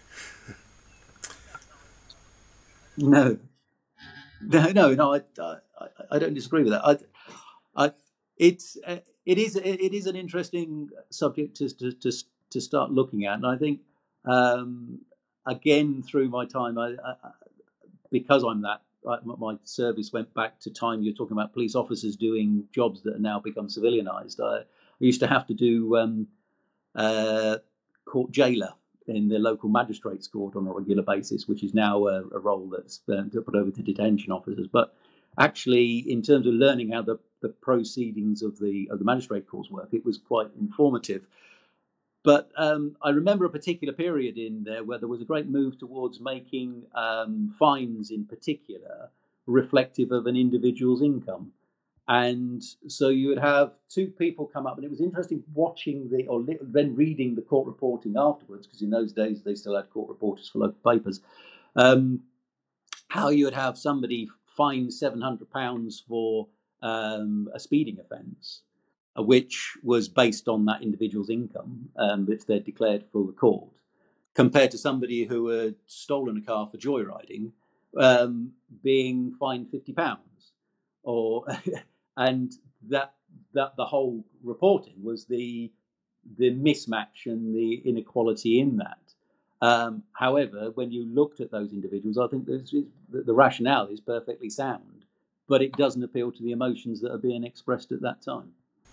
No, no, no, no. I, I, I don't disagree with that. I, I, it's, uh, it is, it is an interesting subject to to to, to start looking at, and I think um, again through my time, I, I, because I'm that. My service went back to time you're talking about police officers doing jobs that are now become civilianized. I, I used to have to do um, uh, court jailer in the local magistrates court on a regular basis, which is now a, a role that's uh, put over to detention officers. But actually, in terms of learning how the, the proceedings of the of the magistrate courts work, it was quite informative. But um, I remember a particular period in there where there was a great move towards making um, fines in particular reflective of an individual's income. And so you would have two people come up, and it was interesting watching the, or then reading the court reporting afterwards, because in those days they still had court reporters for local papers, um, how you would have somebody fined seven hundred pounds for um, a speeding offence, which was based on that individual's income, um, which they'd declared for the court, compared to somebody who had stolen a car for joyriding, um, being fined fifty pounds, or and that that the whole reporting was the the mismatch and the inequality in that. Um, however, when you looked at those individuals, I think the, the rationale is perfectly sound, but it doesn't appeal to the emotions that are being expressed at that time.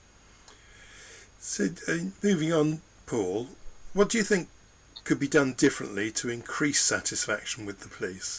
So, uh, moving on, Paul, what do you think could be done differently to increase satisfaction with the police?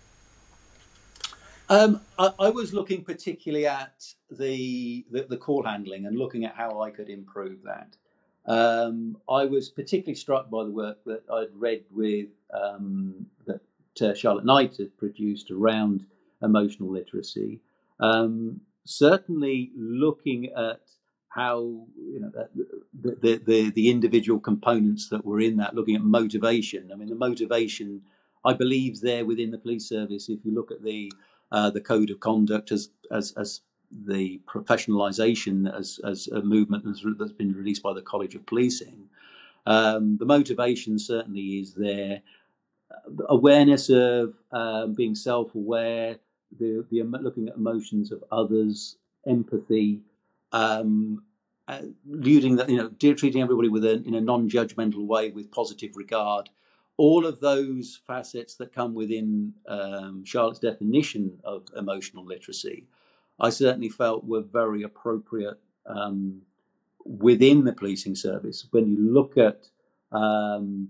Um, I, I was looking particularly at the, the the call handling and looking at how I could improve that. Um, I was particularly struck by the work that I'd read with um, that uh, Charlotte Knight had produced around emotional literacy. Um, certainly, looking at how you know the, the the the individual components that were in that, looking at motivation. I mean, the motivation I believe there within the police service. If you look at the uh, the code of conduct as as as the professionalisation as as a movement that's been released by the College of Policing, um, the motivation certainly is there. Awareness of um, being self-aware, the the looking at emotions of others, empathy, um, uh, using that, you know, treating everybody with a, in a non-judgmental way with positive regard. All of those facets that come within um, Charlotte's definition of emotional literacy, I certainly felt were very appropriate um, within the policing service. When you look at um,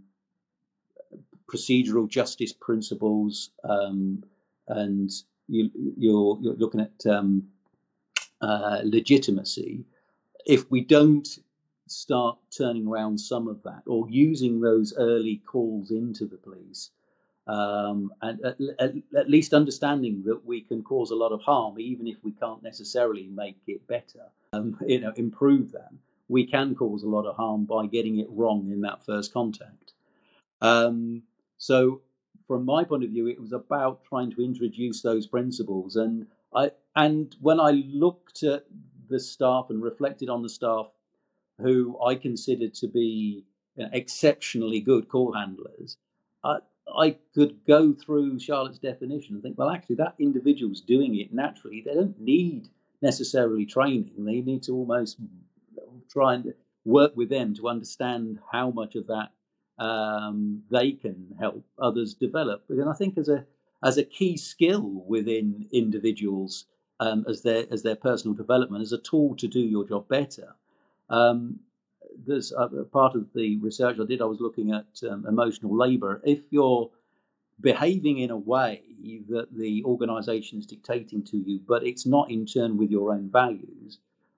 procedural justice principles, um, and you, you're, you're looking at um, uh, legitimacy, if we don't start turning around some of that or using those early calls into the police, um, and at, at, at least understanding that we can cause a lot of harm, even if we can't necessarily make it better, um, you know, improve that, we can cause a lot of harm by getting it wrong in that first contact. Um, so from my point of view, it was about trying to introduce those principles. And I, and when I looked at the staff and reflected on the staff who I considered to be, you know, exceptionally good call handlers, I, I could go through Charlotte's definition and think, well, actually, that individual's doing it naturally. They don't need necessarily training. They need to almost try and work with them to understand how much of that um, they can help others develop. And I think as a as a key skill within individuals, um, as their as their personal development, as a tool to do your job better. Um, there's a, a part of the research I did. I was looking at um, emotional labour. If you're behaving in a way that the organisation is dictating to you, but it's not in turn with your own values,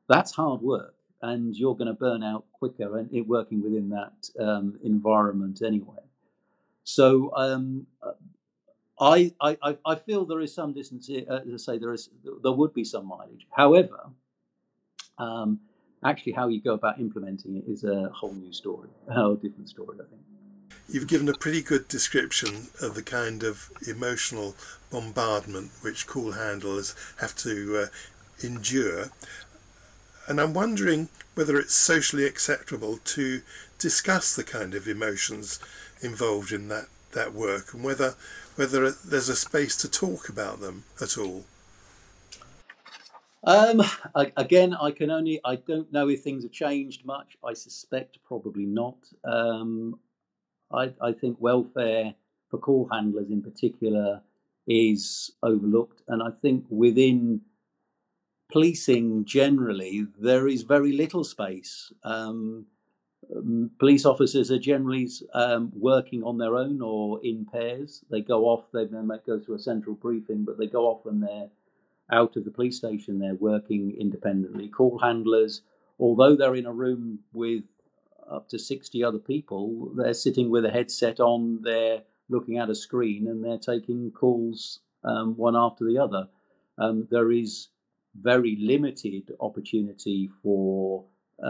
that's hard work, and you're going to burn out quicker and it working within that um, environment anyway. So um, I, I I feel there is some distance. Uh, as I say, there is there would be some mileage. However, um, actually, how you go about implementing it is a whole new story, a whole different story, I think. You've given a pretty good description of the kind of emotional bombardment which call handlers have to uh, endure. And I'm wondering whether it's socially acceptable to discuss the kind of emotions involved in that, that work, and whether whether there's a space to talk about them at all. Um, I, again, I can only, I don't know if things have changed much. I suspect probably not. Um, I, I think welfare for call handlers in particular is overlooked. And I think within policing generally, there is very little space. Um, um, police officers are generally um, working on their own or in pairs. They go off, they, they might go through a central briefing, but they go off and they're out of the police station, they're working independently. Call handlers, although they're in a room with up to sixty other people, they're sitting with a headset on, they're looking at a screen, and they're taking calls um, one after the other. Um, there is very limited opportunity for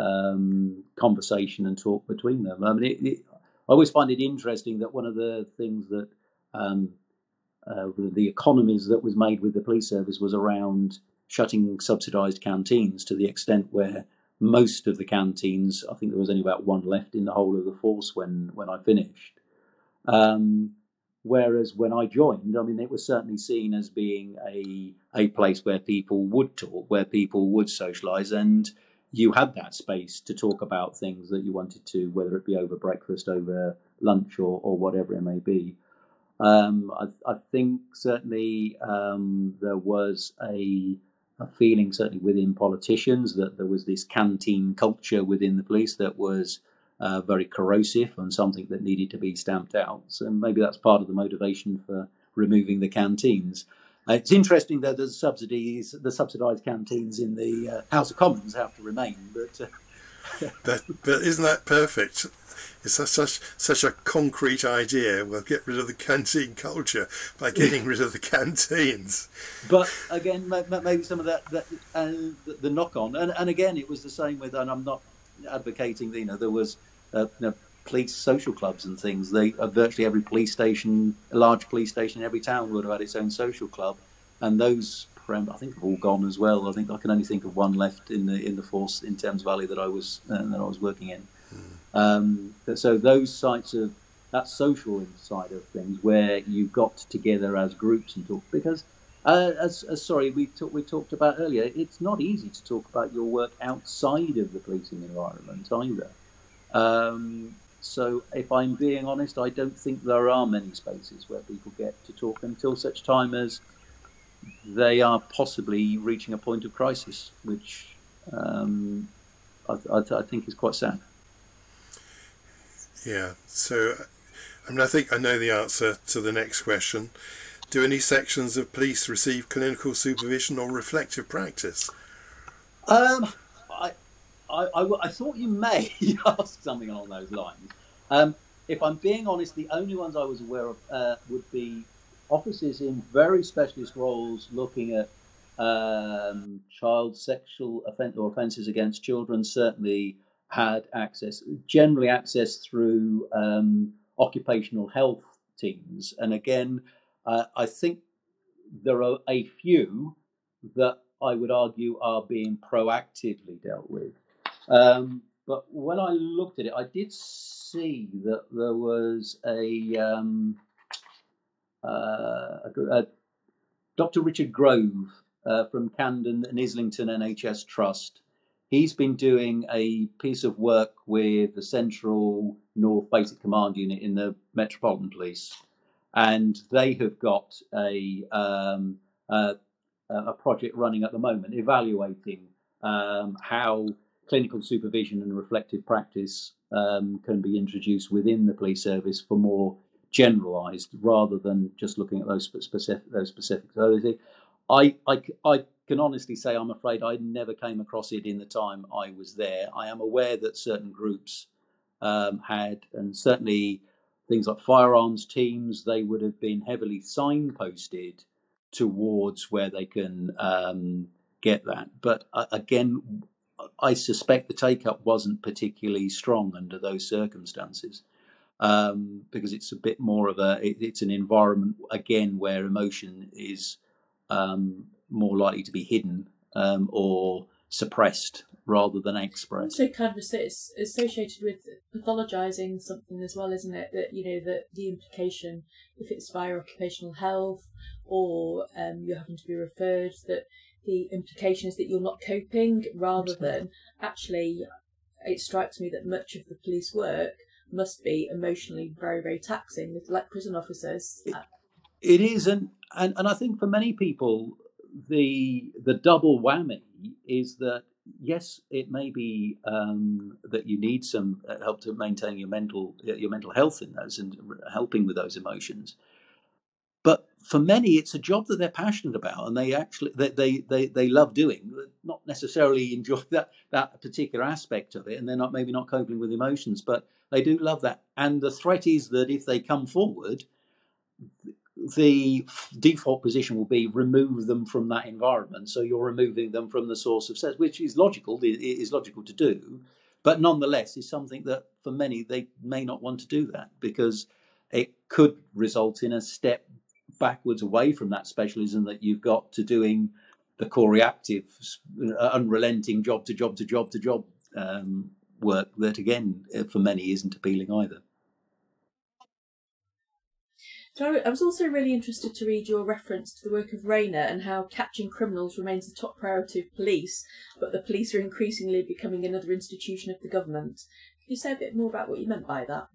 um, conversation and talk between them. I mean, it, it, I always find it interesting that one of the things that um, uh, the economies that was made with the police service was around shutting subsidised canteens, to the extent where most of the canteens, I think there was only about one left in the whole of the force when, when I finished. Um, whereas when I joined, I mean, it was certainly seen as being a a place where people would talk, where people would socialise, and you had that space to talk about things that you wanted to, whether it be over breakfast, over lunch, or, or whatever it may be. Um, I, I think certainly um, there was a a feeling, certainly within politicians, that there was this canteen culture within the police that was uh, very corrosive and something that needed to be stamped out. So maybe that's part of the motivation for removing the canteens. Uh, it's interesting that the subsidies, the subsidised canteens in the uh, House of Commons have to remain, but uh, but, but isn't that perfect? It's such such a concrete idea. We'll get rid of the canteen culture by getting rid of the canteens. But again, maybe some of that, that uh, the, the knock-on, and, and again, it was the same with, and I'm not advocating, you know, there was uh, you know, police social clubs and things. They uh, virtually every police station, a large police station in every town would have had its own social club, and those, I think, have all gone as well. I think I can only think of one left in the in the force in Thames Valley that I was uh, that I was working in. Um, so those sites of that social side of things, where you got together as groups and talk, because uh, as, as sorry we talked we talked about earlier, it's not easy to talk about your work outside of the policing environment either. Um, so if I'm being honest, I don't think there are many spaces where people get to talk until such time as they are possibly reaching a point of crisis, which um, I, I, I think is quite sad. Yeah, so I mean, I think I know the answer to the next question. Do any sections of police receive clinical supervision or reflective practice? Um, I, I, I, I thought you may ask something along those lines. Um, if I'm being honest, the only ones I was aware of uh, would be officers in very specialist roles looking at um, child sexual offense or offences against children. Certainly had access, generally access through um, occupational health teams. And again, uh, I think there are a few that I would argue are being proactively dealt with. Um, but when I looked at it, I did see that there was a, um, uh, a, a Doctor Richard Grove uh, from Camden and Islington N H S Trust. He's been doing a piece of work with the Central North Basic Command Unit in the Metropolitan Police, and they have got a um, uh, a project running at the moment, evaluating um, how clinical supervision and reflective practice um, can be introduced within the police service for more generalised, rather than just looking at those specific those specific. So I I I can honestly say I'm afraid I never came across it in the time I was there. I am aware that certain groups um, had, and certainly things like firearms teams, they would have been heavily signposted towards where they can um, get that. But uh, again, I suspect the take-up wasn't particularly strong under those circumstances, um, because it's a bit more of a, it, it's an environment, again, where emotion is um, more likely to be hidden um, or suppressed rather than expressed. Also kind of it's associated with pathologising something as well, isn't it? That, you know, that the implication, if it's via occupational health or um, you're having to be referred, that the implication is that you're not coping, rather than actually, it strikes me that much of the police work must be emotionally very, very taxing, like prison officers. It, it is, and, and and I think for many people, the the double whammy is that, yes, it may be um, that you need some help to maintain your mental your mental health in those and helping with those emotions. But for many, it's a job that they're passionate about, and they actually they they they, they love doing. Not necessarily enjoy that that particular aspect of it, and they're not maybe not coping with emotions, but they do love that. And the threat is that if they come forward, the default position will be remove them from that environment. So you're removing them from the source of stress, which is logical. It is logical to do, but nonetheless is something that for many they may not want to do that, because it could result in a step backwards away from that specialism that you've got to doing the core reactive, unrelenting job to job to job to job um, work that, again, for many isn't appealing either. So I was also really interested to read your reference to the work of Rayner and how catching criminals remains a top priority of police, but the police are increasingly becoming another institution of the government. Can you say a bit more about what you meant by that?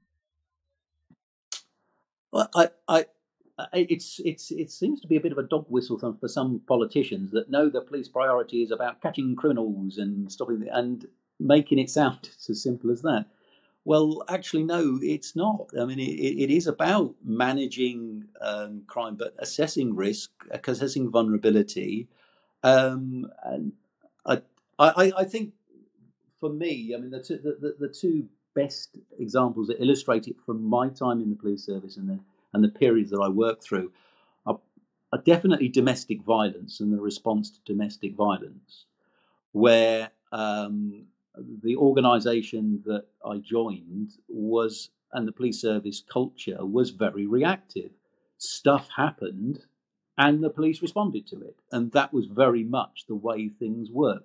Well, I, I, it's it's it seems to be a bit of a dog whistle for some politicians that know the police priority is about catching criminals and stopping the, and making it sound it's as simple as that. Well, actually, no, it's not. I mean, it, it is about managing um, crime, but assessing risk, assessing vulnerability. Um, and I, I, I think, for me, I mean, the two, the, the two best examples that illustrate it from my time in the police service and the and the periods that I worked through are, are definitely domestic violence and the response to domestic violence, where um, the organisation that I joined was, and the police service culture was very reactive. Stuff happened and the police responded to it. And that was very much the way things worked.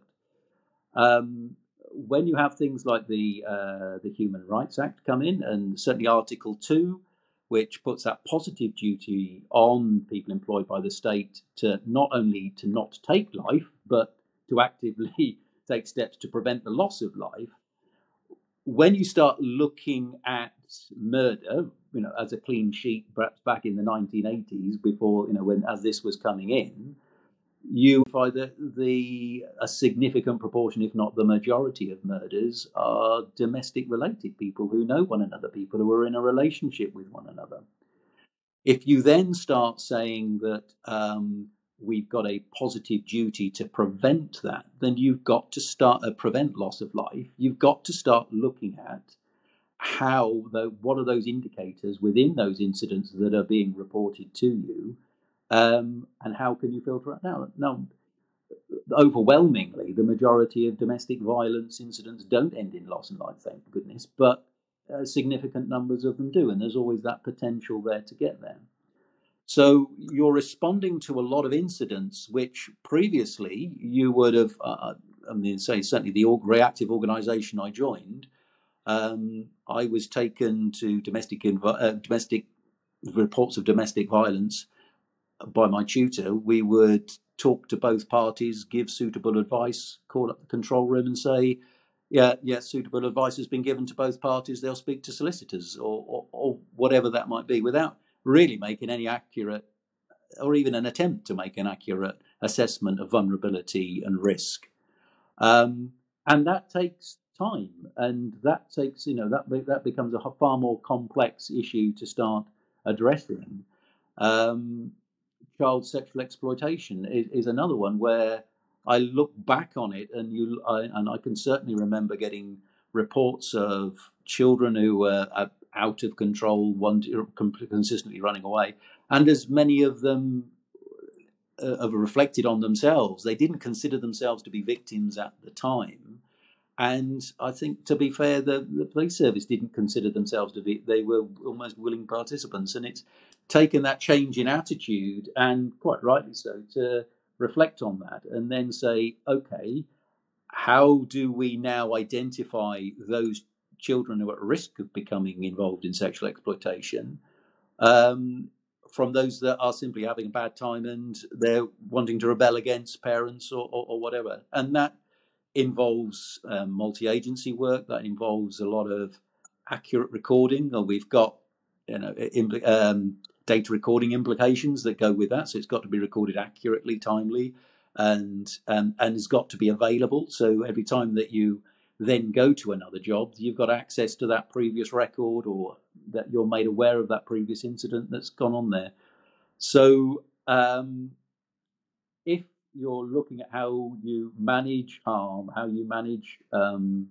Um, when you have things like the uh, the Human Rights Act come in, and certainly Article two, which puts that positive duty on people employed by the state to not only to not take life, but to actively take steps to prevent the loss of life. When you start looking at murder, you know, as a clean sheet, perhaps back in the nineteen eighties, before, you know, when as this was coming in, you find that the a significant proportion, if not the majority of murders, are domestic related, people who know one another, people who are in a relationship with one another. If you then start saying that um, we've got a positive duty to prevent that, then you've got to start uh, prevent loss of life. You've got to start looking at how the, what are those indicators within those incidents that are being reported to you. Um, and how can you filter it out? Now, overwhelmingly, the majority of domestic violence incidents don't end in loss of life, thank goodness, but uh, significant numbers of them do, and there's always that potential there to get there. So you're responding to a lot of incidents which previously you would have, uh, I mean, say certainly the reactive organisation I joined, um, I was taken to domestic inv- uh, domestic reports of domestic violence by my tutor. We would talk to both parties, give suitable advice, call up the control room and say, yeah, yes, suitable advice has been given to both parties. They'll speak to solicitors or, or, or whatever that might be, without really making any accurate or even an attempt to make an accurate assessment of vulnerability and risk. Um, and that takes time, and that takes, you know, that, that becomes a far more complex issue to start addressing. Um, Child sexual exploitation is, is another one where I look back on it, and you I, and I can certainly remember getting reports of children who were uh, out of control, one consistently running away, and as many of them uh, have reflected on themselves, they didn't consider themselves to be victims at the time. And I think, to be fair, the, the police service didn't consider themselves to be, they were almost willing participants. And it's taken that change in attitude, and quite rightly so, to reflect on that and then say, okay, how do we now identify those children who are at risk of becoming involved in sexual exploitation um, from those that are simply having a bad time and they're wanting to rebel against parents or, or, or whatever. And that involves um, multi-agency work. That involves a lot of accurate recording. Or we've got, you know, impl- um, data recording implications that go with that. So it's got to be recorded accurately, timely, and and and it's got to be available. So every time that you then go to another job, you've got access to that previous record, or that you're made aware of that previous incident that's gone on there. So um, if you're looking at how you manage harm, how you manage um,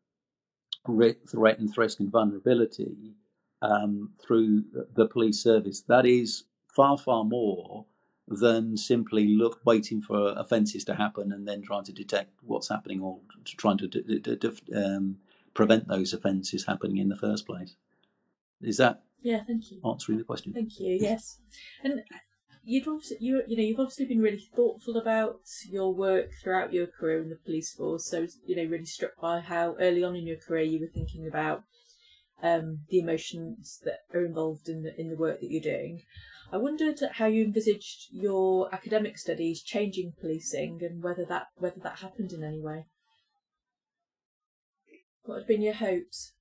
threat and threat and vulnerability um, through the police service, that is far, far more than simply look waiting for offences to happen and then trying to detect what's happening, or to trying to d- d- d- um, prevent those offences happening in the first place. Is that yeah, thank you. answering the question? Thank you. Yes, and you've obviously you you know you've obviously been really thoughtful about your work throughout your career in the police force. So you know really struck by how early on in your career you were thinking about um, the emotions that are involved in the in the work that you're doing. I wondered how you envisaged your academic studies changing policing, and whether that whether that happened in any way. What had been your hopes?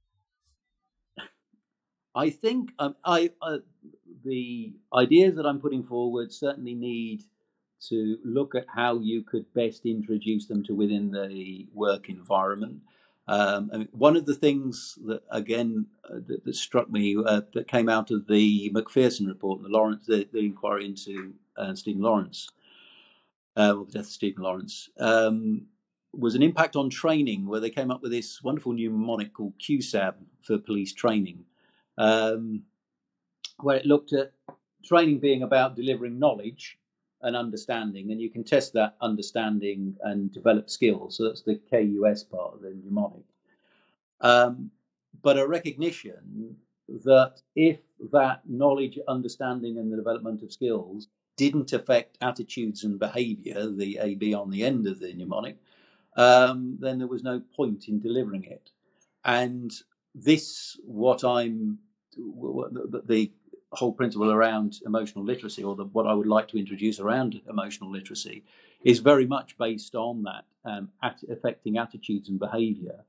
I think um, I uh, the ideas that I'm putting forward certainly need to look at how you could best introduce them to within the work environment. Um, I mean, one of the things that, again, uh, that, that struck me uh, that came out of the Macpherson report, the Lawrence, the, the inquiry into uh, Stephen Lawrence, uh, well, the death of Stephen Lawrence, um, was an impact on training, where they came up with this wonderful mnemonic called Q S A B for police training, um, where it looked at training being about delivering knowledge and understanding, and you can test that understanding and develop skills. So that's the K U S part of the mnemonic. Um, but a recognition that if that knowledge, understanding, and the development of skills didn't affect attitudes and behaviour, the A B on the end of the mnemonic, um, then there was no point in delivering it. And this, what I'm, the, the whole principle around emotional literacy, or the, what I would like to introduce around emotional literacy, is very much based on that, um, at, affecting attitudes and behaviour.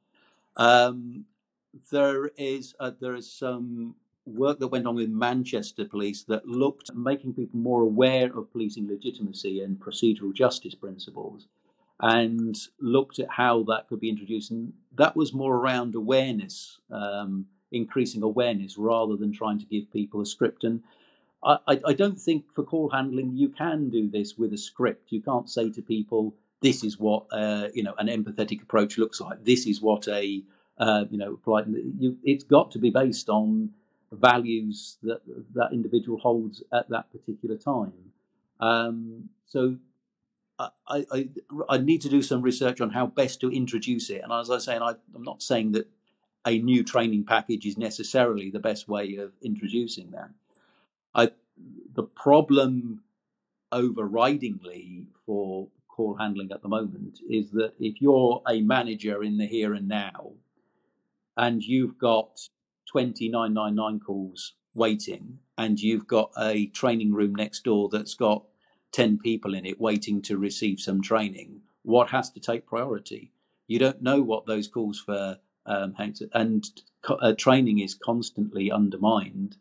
Um, there is uh, there is some work that went on with Manchester Police that looked at making people more aware of policing legitimacy and procedural justice principles, and looked at how that could be introduced. And that was more around awareness, um, increasing awareness, rather than trying to give people a script. And I, I don't think for call handling you can do this with a script. You can't say to people, this is what uh, you know an empathetic approach looks like. This is what a uh, you know polite. You, it's got to be based on values that that individual holds at that particular time. Um, so I, I I need to do some research on how best to introduce it. And as I say, and I, I'm not saying that a new training package is necessarily the best way of introducing that. I, the problem overridingly for call handling at the moment is that if you're a manager in the here and now, and you've got twenty nine nine nine calls waiting, and you've got a training room next door that's got ten people in it waiting to receive some training, what has to take priority? You don't know what those calls for, um, and uh, training is constantly undermined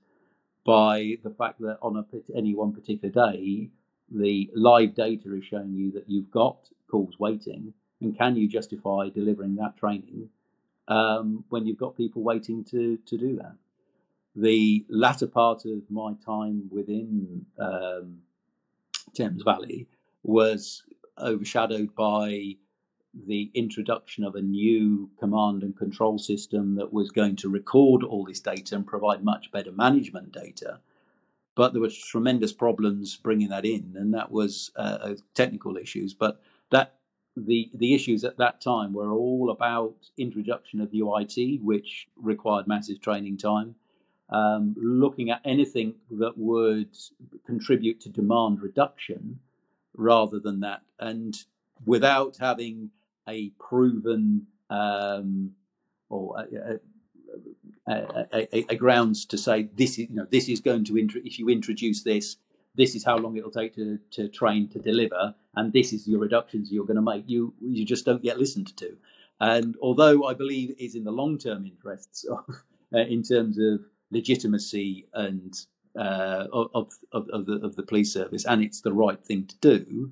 by the fact that on a, any one particular day, the live data is showing you that you've got calls waiting, and can you justify delivering that training um, when you've got people waiting to, to do that? The latter part of my time within um, Thames Valley was overshadowed by the introduction of a new command and control system that was going to record all this data and provide much better management data. But there were tremendous problems bringing that in, and that was uh, technical issues. But that the the issues at that time were all about introduction of new I T, which required massive training time, um, looking at anything that would contribute to demand reduction rather than that, and without having a proven um, or a, a, a, a grounds to say this is, you know, this is going to intro- if you introduce this, this is how long it'll take to, to train to deliver, and this is your reductions you're going to make. You you just don't get listened to. And although I believe it is in the long-term interests of, uh, in terms of legitimacy and uh, of, of of the of the police service, and it's the right thing to do,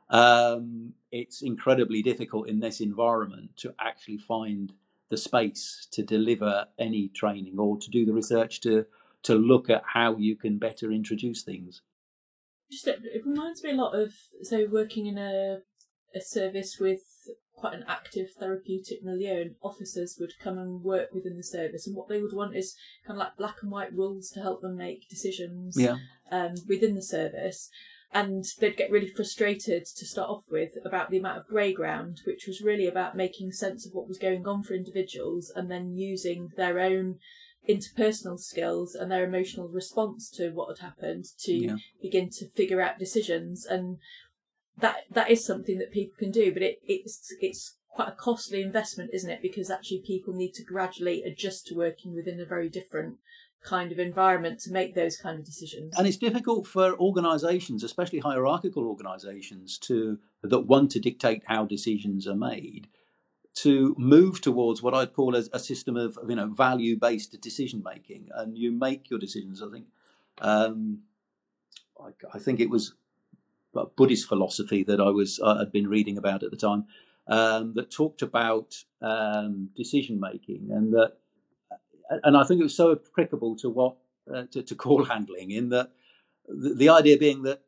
um, it's incredibly difficult in this environment to actually find the space to deliver any training or to do the research to to look at how you can better introduce things. Just it reminds me a lot of, so working in a a service with quite an active therapeutic milieu, and officers would come and work within the service, and what they would want is kind of like black and white rules to help them make decisions yeah. um, within the service. And they'd get really frustrated to start off with about the amount of grey ground, which was really about making sense of what was going on for individuals and then using their own interpersonal skills and their emotional response to what had happened to yeah. begin to figure out decisions. And that that is something that people can do, but it, it's it's quite a costly investment, isn't it? Because actually people need to gradually adjust to working within a very different kind of environment to make those kind of decisions. And it's difficult for organisations, especially hierarchical organisations, to that want to dictate how decisions are made, to move towards what I'd call a, a system of, you know, value-based decision making. And you make your decisions. I think, um, I, I think it was Buddhist philosophy that I was uh, had been reading about at the time, um, that talked about um, decision making, and that. And I think it was so applicable to what uh, to, to call handling, in that the, the idea being that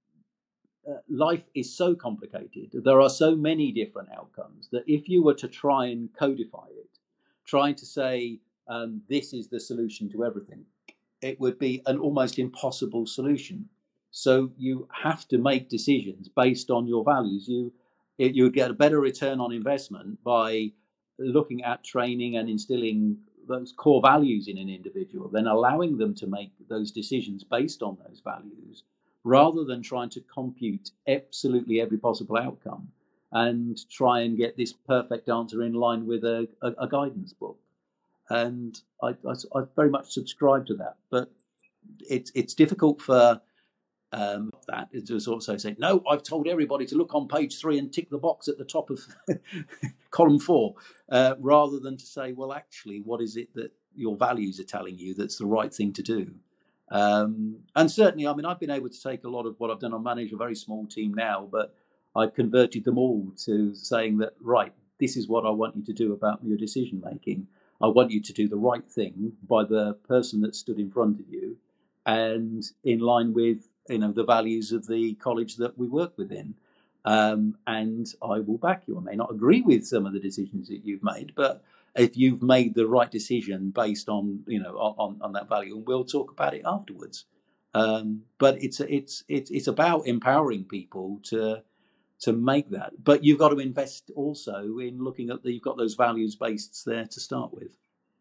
uh, life is so complicated, there are so many different outcomes, that if you were to try and codify it, trying to say um, this is the solution to everything, it would be an almost impossible solution. So you have to make decisions based on your values. You it, you would get a better return on investment by looking at training and instilling those core values in an individual, then allowing them to make those decisions based on those values, rather than trying to compute absolutely every possible outcome and try and get this perfect answer in line with a, a, a guidance book. And I, I, I very much subscribe to that, but it's it's difficult for um, that to also say, no, I've told everybody to look on page three and tick the box at the top of column four, uh, rather than to say, well, actually, what is it that your values are telling you that's the right thing to do? Um, and certainly, I mean, I've been able to take a lot of what I've done. I manage a very small team now, but I've converted them all to saying that, right, this is what I want you to do about your decision making. I want you to do the right thing by the person that stood in front of you, and in line with, you know, the values of the college that we work within. Um, and I will back you. I may not agree with some of the decisions that you've made, but if you've made the right decision based on, you know, on, on that value, and we'll talk about it afterwards. Um, but it's it's it's it's about empowering people to to make that. But you've got to invest also in looking at the, you've got those values based there to start with.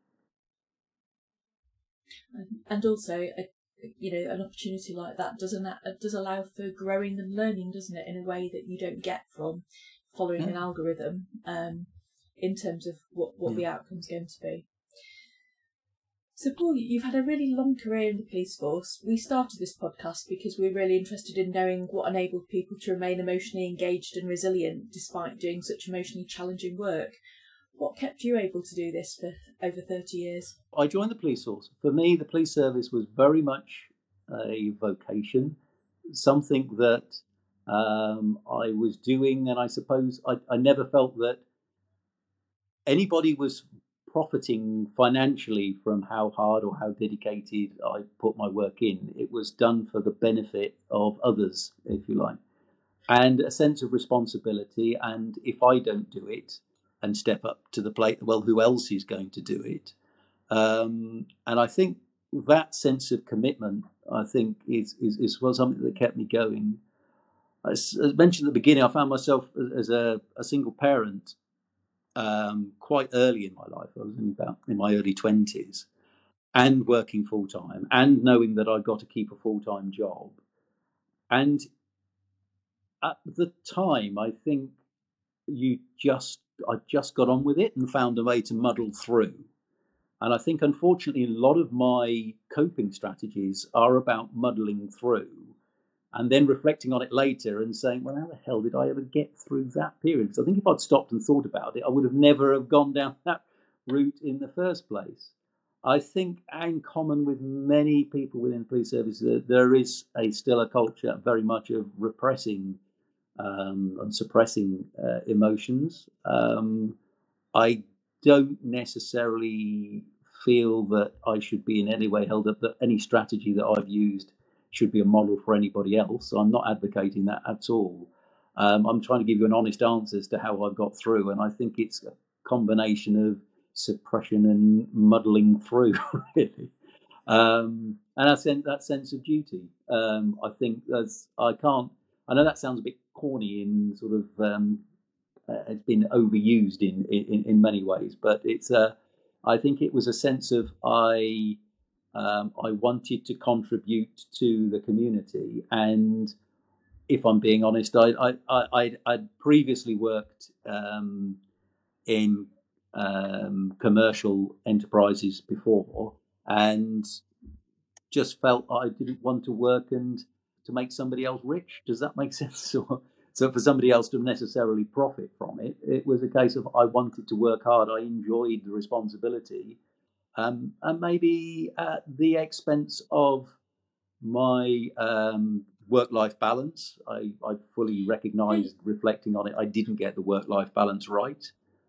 And also, a, you know, an opportunity like that doesn't does allow for growing and learning, doesn't it, in a way that you don't get from following yeah. an algorithm, um, in terms of what, what yeah. the outcome's going to be. So, Paul, you've had a really long career in the police force. We started this podcast because we're really interested in knowing what enabled people to remain emotionally engaged and resilient despite doing such emotionally challenging work. What kept you able to do this for over thirty years? I joined the police force. For me, the police service was very much a vocation, something that um, I was doing, and I suppose I, I never felt that anybody was profiting financially from how hard or how dedicated I put my work in. It was done for the benefit of others, if you like. and a sense of responsibility. And if I don't do it and step up to the plate, well, who else is going to do it? Um, and I think that sense of commitment, I think, is is, is was something that kept me going. As, as mentioned at the beginning, I found myself as a, a single parent um, quite early in my life. I was in about in my early twenties, and working full time, and knowing that I'd got to keep a full time job. And at the time, I think you just I just got on with it and found a way to muddle through. And I think, unfortunately, a lot of my coping strategies are about muddling through and then reflecting on it later and saying, well, how the hell did I ever get through that period? Because I think if I'd stopped and thought about it, I would have never have gone down that route in the first place. I think, in common with many people within police services, there is a still a culture very much of repressing um, and suppressing uh, emotions. Um, I don't necessarily feel that I should be in any way held up that any strategy that I've used should be a model for anybody else. So I'm not advocating that at all. Um, I'm trying to give you an honest answer as to how I've got through, and I think it's a combination of suppression and muddling through, really. Um, and that sense, that sense of duty. Um, I think as I can't. I know that sounds a bit corny in sort of. Um, uh, it's been overused in, in in many ways, but it's. Uh, I think it was a sense of I. Um, I wanted to contribute to the community, and if I'm being honest, I I I I'd previously worked um, in um, commercial enterprises before, and just felt I didn't want to work and to make somebody else rich. Does that make sense? So, so for somebody else to necessarily profit from it, it was a case of I wanted to work hard. I enjoyed the responsibility. Um, and maybe at the expense of my um, work-life balance. I, I fully recognised, reflecting on it, I didn't get the work-life balance right.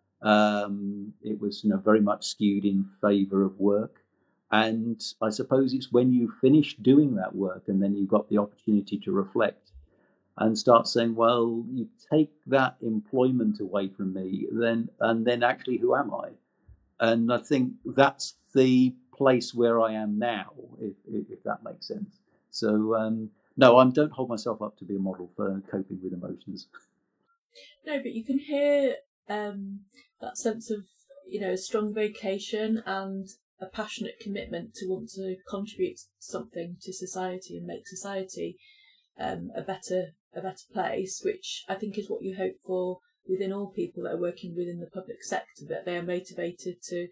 Um, it was, you know, very much skewed in favour of work. And I suppose it's when you finish doing that work and then you've got the opportunity to reflect and start saying, well, you take that employment away from me, then and then actually, who am I? And I think that's the place where I am now, if, if, if that makes sense. So, um, no, I don't hold myself up to be a model for coping with emotions. No, but you can hear um, that sense of, you know, a strong vocation and a passionate commitment to want to contribute something to society and make society um, a better a better place, which I think is what you hope for within all people that are working within the public sector, that they are motivated to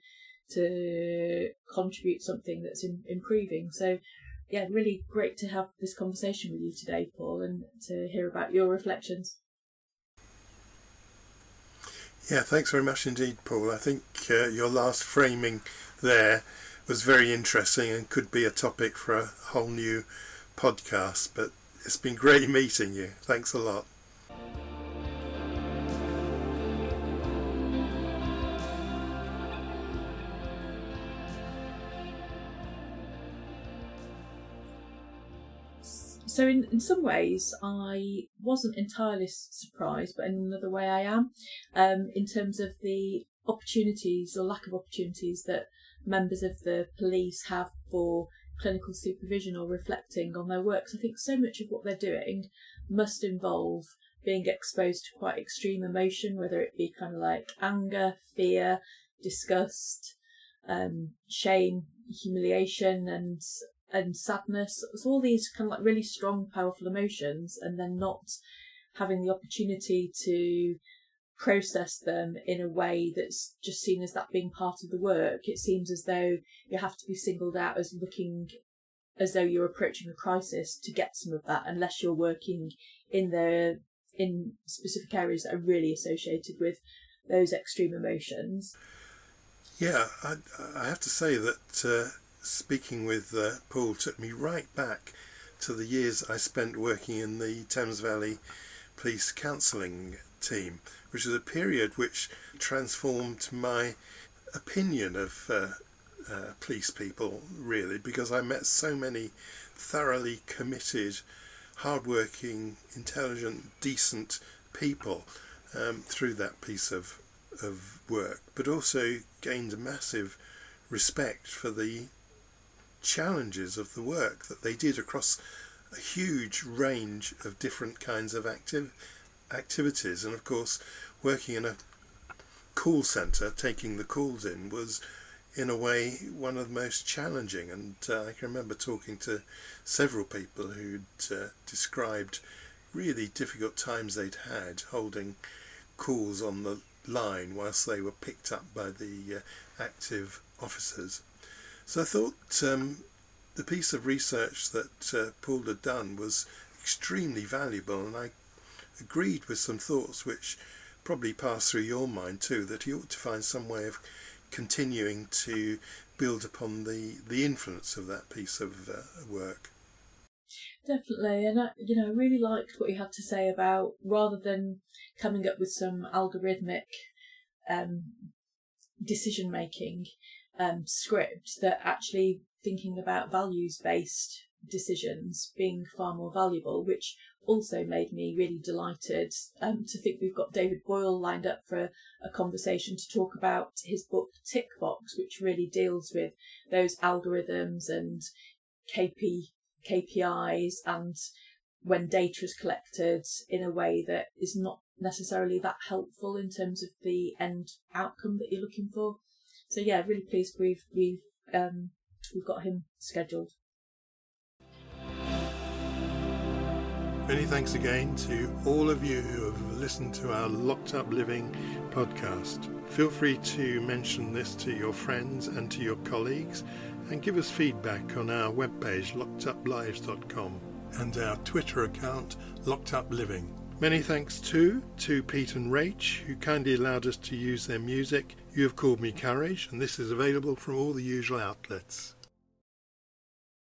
to contribute something that's in, improving. So, yeah, really great to have this conversation with you today, Paul, and to hear about your reflections. Yeah, thanks very much indeed, Paul. I think uh, your last framing there was very interesting and could be a topic for a whole new podcast, but it's been great meeting you. Thanks a lot. So in, in some ways, I wasn't entirely surprised, but in another way I am, um, in terms of the opportunities or lack of opportunities that members of the police have for clinical supervision or reflecting on their work. So I think so much of what they're doing must involve being exposed to quite extreme emotion, whether it be kind of like anger, fear, disgust, um, shame, humiliation, and and sadness. So all these kind of like really strong, powerful emotions, and then not having the opportunity to process them in a way that's just seen as that being part of the work. It seems as though you have to be singled out as looking as though you're approaching a crisis to get some of that, unless you're working in the in specific areas that are really associated with those extreme emotions. Yeah, I, I have to say that uh, speaking with uh, Paul took me right back to the years I spent working in the Thames Valley Police Counselling team, which is a period which transformed my opinion of uh, uh, police people, really, because I met so many thoroughly committed, hardworking, intelligent, decent people um, through that piece of of work, but also gained a massive respect for the challenges of the work that they did across a huge range of different kinds of active activities. And of course, working in a call centre, taking the calls in, was in a way one of the most challenging. And uh, I can remember talking to several people who'd uh, described really difficult times they'd had holding calls on the line whilst they were picked up by the uh, active officers. So I thought um, the piece of research that uh, Paul had done was extremely valuable, and I agreed with some thoughts which probably passed through your mind too, that he ought to find some way of continuing to build upon the, the influence of that piece of uh, work. Definitely, and I, you know, I really liked what you had to say about, rather than coming up with some algorithmic um, decision-making um, script, that actually thinking about values-based decisions being far more valuable, which also made me really delighted um, to think we've got David Boyle lined up for a, a conversation to talk about his book Tick Box, which really deals with those algorithms and K P K P Is, and when data is collected in a way that is not necessarily that helpful in terms of the end outcome that you're looking for. So yeah, really pleased we've we've um, we've got him scheduled. Many thanks again to all of you who have listened to our Locked Up Living podcast. Feel free to mention this to your friends and to your colleagues, and give us feedback on our webpage locked up lives dot com and our Twitter account Locked Up Living. Many thanks too to Pete and Rach, who kindly allowed us to use their music. You Have Called Me Courage, and this is available from all the usual outlets.